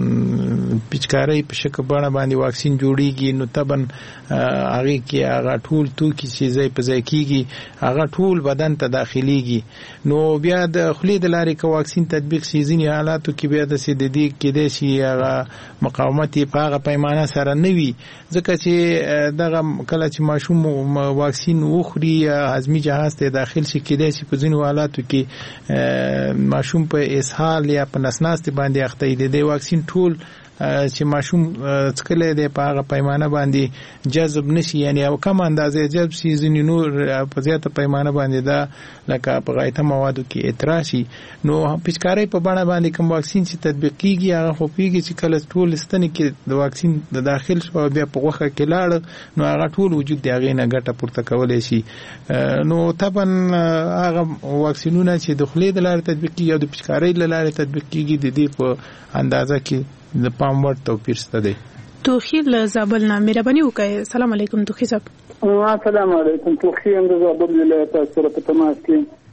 پچکاری په شکل باندې واکسین جوړیږي نو طبعا هغه کې هغه ټول توکي چې ځای په ځای کیږي هغه ټول بدن ته داخليږي نو بیا د خلی د لارې کو واکسین تطبیق شي ځینې حالاتو کې بیا د سیدې کې د شي هغه مقاومت په هغه پیمانه سره نوي ځکه چې دغه کله چې ماشوم واکسین وخوري هضمي جهاز ته داخل شي کې د شي په ځینو حالاتو کې ماشوم په اسهال یا په نسناست باندې اخته دی د واکسین ټول چې ماشوم څکلې دی په هغه پیمانه باندې جذب نشي یعنی او کم اندازې جذب شي ځینې نور په زیاته پیمانه باندې دا لکه په غایطه موادو کې اتراشي نو پچکارۍ په بڼه باندې کوم واکسین چې تطبیق کیږي هغه خو پیږي چې کله ټول ستنې کې د واکسین د داخل شو بیا په غوخه کې لاړ نو هغه ټول وجود دی هغه نه ګټه پورته کولای شي. نو طبعا هغه واکسینونه چې د خلې د لارې تطبیق کیږي او د پچکارۍ د لارې تطبیق کیږي د دې په اندازه کې د پام ور توپیر شته دی. توخیر له زابل نه مهرباني وکړئ. السلام علیکم توخیر صاحب. السلام علیکم. توخیر د زابل ولایت سره په تماس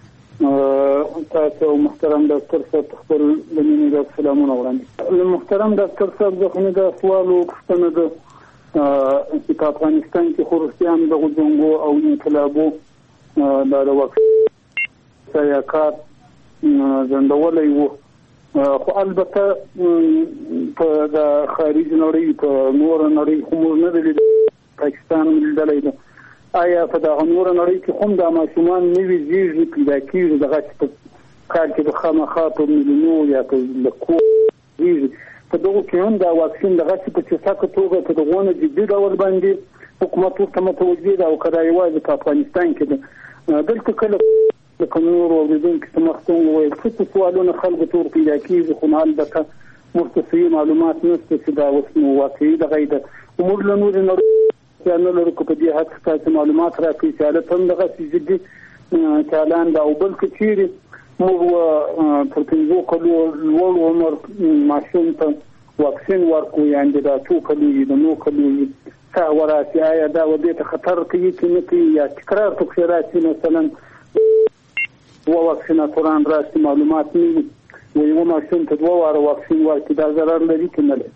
کې تاسو محترم ډاکټر صاحب خپل لمنې د سلامونه وړاندې. محترم ډاکټر صاحب زه خو دا سوال وکړم د چې په افغانستان کې خورستيان د غوډنګو او انقلابو دا د واکسین یا کار ځندولای وو خو البته په د خارج نړۍ په نور نړۍ کوم نه دی پاکستان ملي دی آیا په دغه نور نړۍ کې هم د ماشومان نوي زیږي پیدا کیږي دغه په کار کې د خامخا په مليونو یا په لکو زیږي په دغه کې هم د واکسین دغه په چټکه توګه په دغه نه جدي ډول باندې حکومت ته متوجه ده او کله یوازې په افغانستان کې ده دلته کله د قانون اوریدونکو ته مخکې وویل چې سوالونه خلکو ته پیدا کیږي خو البته مرتفعي معلومات نشته چې دا اوس نو واقعي دغه ده امور له نور نه نه لرو کو په دې حق ته معلومات راکړي چې حالت هم دغه جدي چالان دا او بل کچيري موږ په پنځو کلو لوړ عمر ماشوم ته واکسین ورکو یعنی دا څو کلو د نو کلو څا وراسي آیا دا ودې ته خطر کوي چې نه کوي یا تکرار تکرار راسي مثلا و واکسیناتوران راسي معلومات نه وي یو ماشوم ته دوه واره واکسین ورکړي دا ضرر لري که نه لري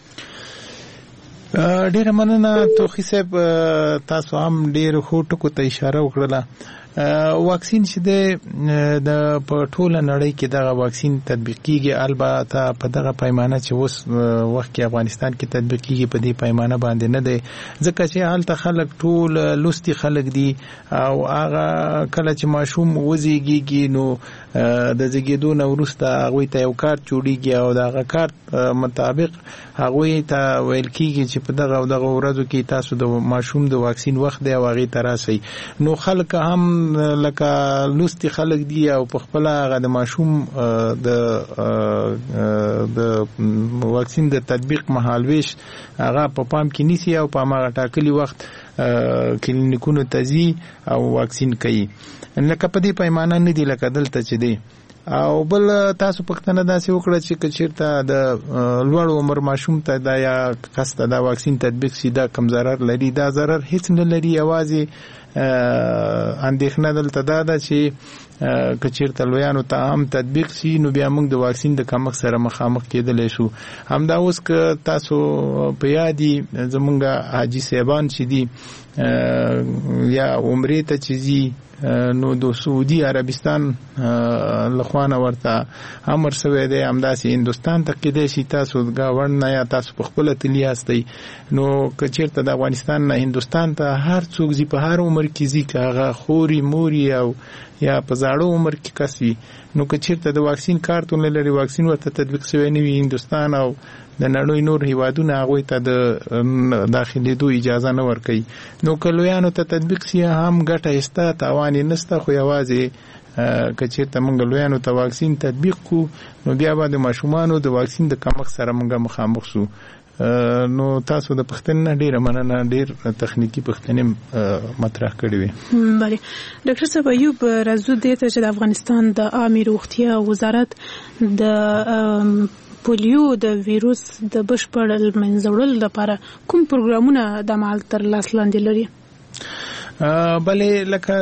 ډیره مننه توخی صاحب تاسو هم ډیر خو ټکو ته اشاره وکړه واکسین چې د په ټوله نړۍ کې دغه واکسین تطبیق کیږي البته په دغه پیمانه چې اوس وخت کې افغانستان کې تطبیق کیږي په دې پیمانه باندې نه دی ځکه چې حالت خلک ټول لوستي خلک دي او هغه کله چې ماشوم وزيږي نو د زیږیدو نه وروسته هغه ته یو کارت جوړیږي او دغه کارت مطابق هغه ته ویل کیږي چې په دغه دغه ورځو کې تاسو د ماشوم د واکسین وخت دی او هغه تراسي نو خلک هم لکه لوستي خلک دي او په خپل هغه د ماشوم د د واکسین د تطبیق مهالويش هغه په پام کې نیسي او په هغه ټاکلي وخت کلینیکونو تزي او واکسین کوي لکه په دې پیمانه نه دی لکه دلته چې دی او بل تاسو پښتنه داسې وکړه چې کچیرته د لوړ عمر ماشوم ته دا یا کسته دا واکسین تطبیق شي دا کم ضرر لري دا ضرر هیڅ نه لري یوازې اندېښنه دلته دا ده چې کچیرته لویانو ته هم تطبیق شي نو بیا موږ د واکسین د کمښت سره مخامخ کېدلی شو همدا اوس که تاسو په یادي زمونږ حاجي صاحبان چې دي یا عمرې ته چې ځي نو د سعودي عربستان لخوانه ورته امر شوی دی همداسې هندوستان ته کېدای شي تاسو ګاونډ نه یا تاسو په خپله تللی یاستئ نو که چېرته د افغانستان نه هندوستان ته هر څوک ځي په هر عمر کې ځي که هغه خوري موري او یا په زاړه عمر کې کس وي نو که چېرته د واکسین کارت ونه لري واکسین ورته تطبیق شوی نه وي هندوستان او د نړۍ نور هیوادونه هغوی ته د داخلېدو اجازه نه ورکوي نو که لویانو ته تطبیق شي هم ګټه شته تاوان یې نشته خو یوازې که چېرته موږ لویانو ته واکسین تطبیق کړو نو بیا به د ماشومانو د واکسین د کمښت سره موږ مخامخ شو نو تاسو د پښتنې نه ډیره مننه ډیر تخنیکی پښتنې مطرح کړې وي بله ډاکټر صاحب ایوب راځو دې ته چې د افغانستان د عامه روغتیا وزارت د پولیو د ویروس د بشپړ منځوړل لپاره کوم پروګرامونه د عمل تر لاس لاندې لري بلې لکه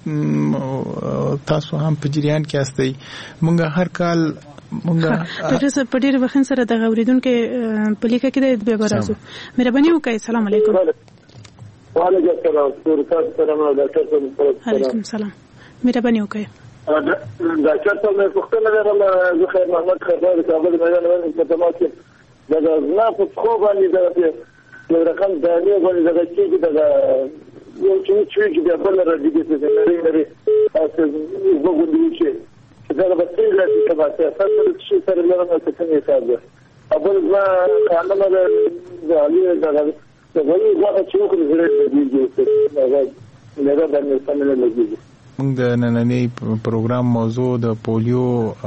چې تاسو هم په جریان کې استئ مونږ هر کال مونږ ډاکټر صاحب په ډېر وخت سره د اوریدونکو په لیکه کې د به راځو مهرباني وکړئ السلام علیکم وعلیکم السلام سلام ډاکټر صاحب علیکم السلام مهرباني وکړئ ډاکټر صاحب مې پوښتنه لرم زه خیر محمد خبر کابل میدان باندې په تماس کې دا زما په خو باندې دا یو رقم د دې باندې دا چې دا یو چې چې د خپل راځي چې لري لري تاسو وګورئ چې دا به څنګه چې تاسو تاسو چې سره لرم څه څنګه حساب اول ما عمل دا علي دا دا وایي دا چې کوم ځای دی چې دا لږه باندې څنګه لګي موږ د نننی پروګرام موضوع د پولیو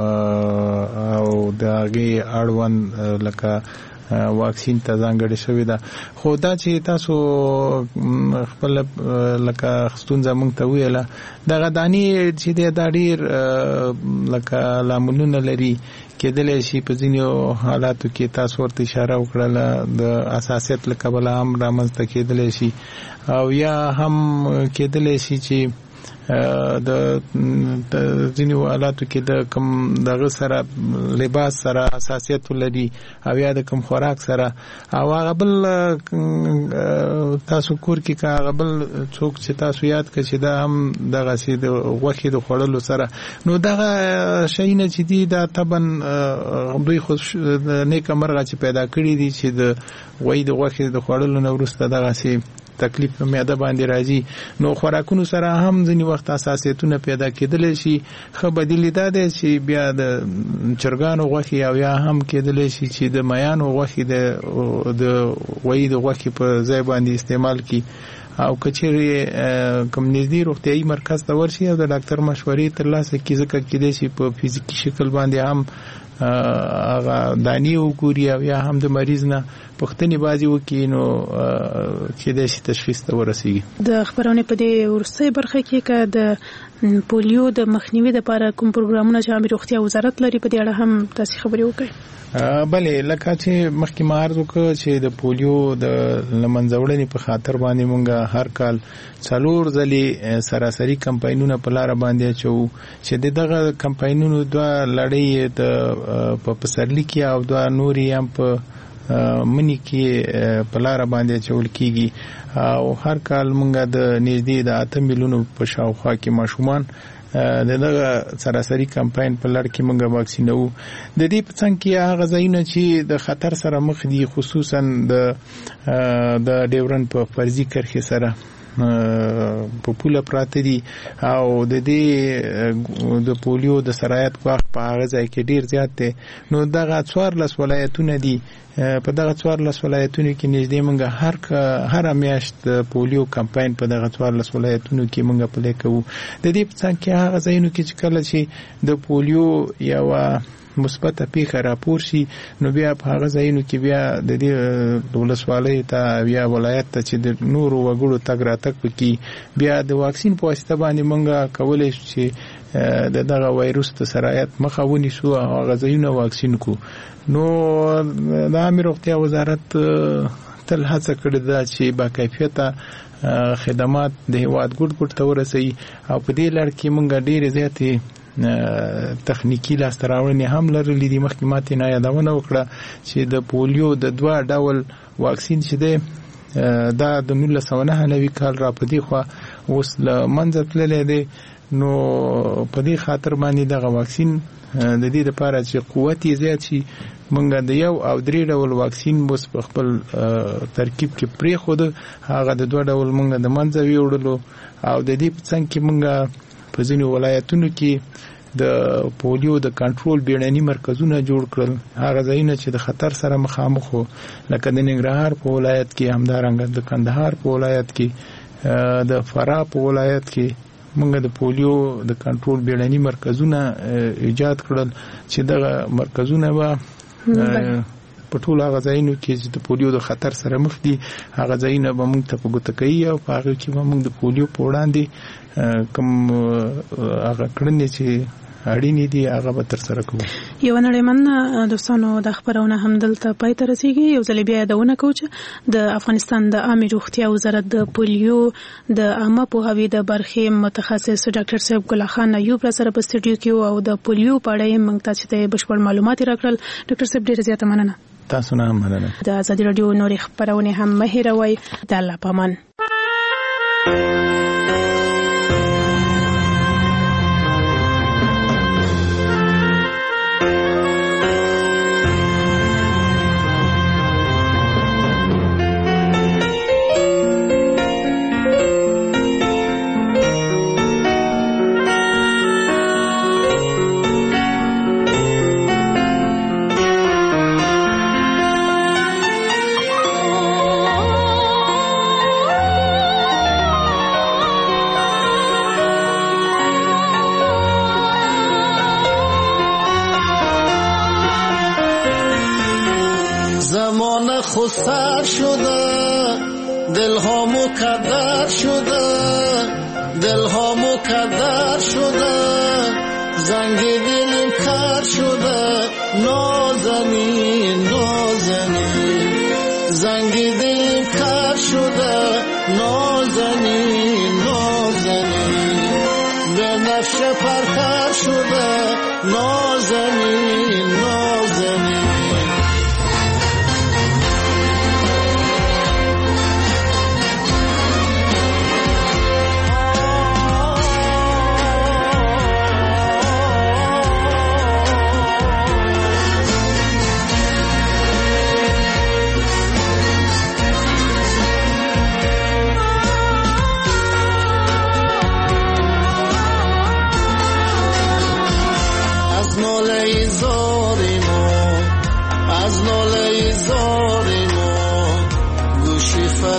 او د هغې اړوند لکه واکسین ته ځانګړې شوې ده خو دا چې تاسو خپل لکه ستونزه موږ ته ویله دغه دانې چې دی دا ډېر لکه لاملونه لري کېدلی شي په ځینو حالاتو کې تاسو ورته اشاره وکړله د اساسیت له کبله هم رامنځته کېدلی شي او یا هم کېدلی شي چې د ځینو حالاتو کې د کوم دغه سره لباس سره حساسیت لري او یا د کوم خوراک سره او هغه بل تاسو کور کې کا غبل څوک چې تاسو یاد کړئ چې دا هم دغه سي د غوښې د خوړلو سره نو دغه شي نه چې دی دا تبن دوی خو نیک مرغه چې پیدا کړی دي چې د وای د غوښې د خوړلو نه وروسته دغه سي تکلیف په معده باندې راځي نو خوراکونو سره هم ځینی وخت حساسیتونه پیدا کېدل شي خو بدیل دا دی چې بیا د چرګانو غوښې او یا هم کېدل شي چې د میانو غوښې د د وای د غوښې په ځای باندې استعمال کی او کچېری کوم نږدې روغتيایي مرکز ته ورشي او د ډاکټر مشورې ترلاسه کی ځکه کې دي چې په فزیکی شکل باندې هم هغه دانی وګوري او یا هم د مریض نه پښتني بازي وکي نو چې د تشخیص ته ورسیږي د خبرونه په دې ورسې برخه کې ک د پولیو د مخنیوي لپاره کوم پروګرامونه چې عامه روغتیا وزارت لري په دې اړه هم تاسو خبرې وکړئ بلې لکه چې مخکې ما عرض وکړ چې د پولیو د لمنځوړنې په خاطر باندې مونږه هر کال څلور ځلې سراسري کمپاینونه په لار باندې چو چې دغه کمپاینونو دوه لړۍ د په پسرلی کې او دوه نوري هم په منی کې په لار باندې چول کیږي او هر کال مونږه د نږدې د اته میلیونو په شاوخوا کې ماشومان دغه سراسري کمپاین په لړ کې مونږه واکسینو د دې په څنګه کې هغه ځایونه چې د خطر سره مخ دي خصوصا د د ډیورن په فرضي کرخه سره په پوله پراته دي او د دې د پولیو د سرایت وخت په هغه ځای کې ډیر زیات دی نو دغه څوار لس ولایتونه دي په دغه څوار لس ولایتونو کې نږدې مونږه هر هر میاشت پولیو کمپاین په دغه څوار لس ولایتونو کې مونږه پلي کوو د دې په څنګه کې هغه ځایونو کې چې کله چې د پولیو یو مثبت پیښه راپور شي نو بیا په هغه ځایونو کې بیا د دې ولسوالۍ ته بیا ولایت ته چې د نورو وګړو تګ راتګ وکړي بیا د واکسین په واسطه باندې مونږه کولای شو چې د دغه وایروس ته سرایت مخه ونیسو هغه ځایونه واکسین کو نو د عامه روغتیا وزارت تل هڅه کړې ده چې با کیفیته خدمات د هیواد ګډ ګډ ته ورسي او په دې لړ کې مونږ ډېر زیاتې تخنیکی لاستراوړنې هم لرلې دي مخکې ماته نه یادونه وکړه چې د پولیو د دوه ډول واکسین چې ده دا د نولس سوه نهه نوي کال را پدې خو اوس له منځ تللې ده نو په دې خاطر باندې دغه واکسین د دې لپاره چې قوت یې زیات شي مونږ د یو او درې ډول واکسین بس په خپل ترکیب کې پرې خو د هغه د دوه ډول مونږ د منځ ویوړلو او د دې په څنګه کې مونږ په ځینو ولایتونو کې د پولیو د کنټرول بیړني مرکزونه جوړ کړل هغه ځایونه چې د خطر سره مخامخ وو لکه د ننګرهار په ولایت کې همدارنګه د کندهار په ولایت کې د فراه په ولایت کې موږ د پولیو د کنټرول بیړني مرکزونه ایجاد کړل چې دغه مرکزونه به په ټول هغه ځایونو کې چې د پولیو د خطر سره مخ دي هغه ځایونه به موږ ته په ګوته کوي او په هغه کې به موږ د پولیو په وړاندې کوم هغه کړنې چې اړینې دي هغه به تر سره کوو یو نړیمن دوستانو د خبرونه هم دلته پای ته رسیږي یو ځل بیا یادونه کوم چې د افغانستان د عامه روغتیا وزارت د پولیو د عامه پوهاوي د برخې متخصص ډاکټر صاحب ګل خان ایوب را سره په سټډیو کې او د پولیو په اړه موږ ته چې بشپړ معلومات راکړل ډاکټر صاحب ډیره زیاته مننه تاسو نه هم مننه د ازادي رادیو نورې خبرونه هم مهیروي د الله پامان خسار شده دل ها مکدر شده دل ها مکدر شده زنگ دلم کر شده نازنین نازنین زنگ دلم کر شده نازنین نازنین به نفش پرخر شده نازنین نازنین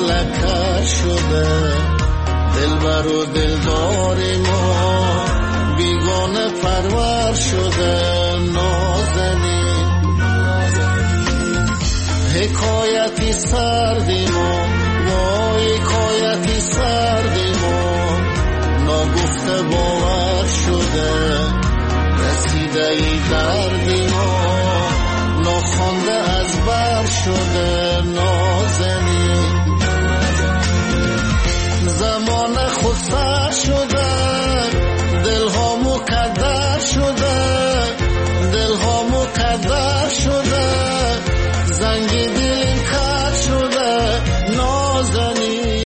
فلک شده دلبر و دلدار ما بیگانه پرور شده نازنین حکایتی سردی ما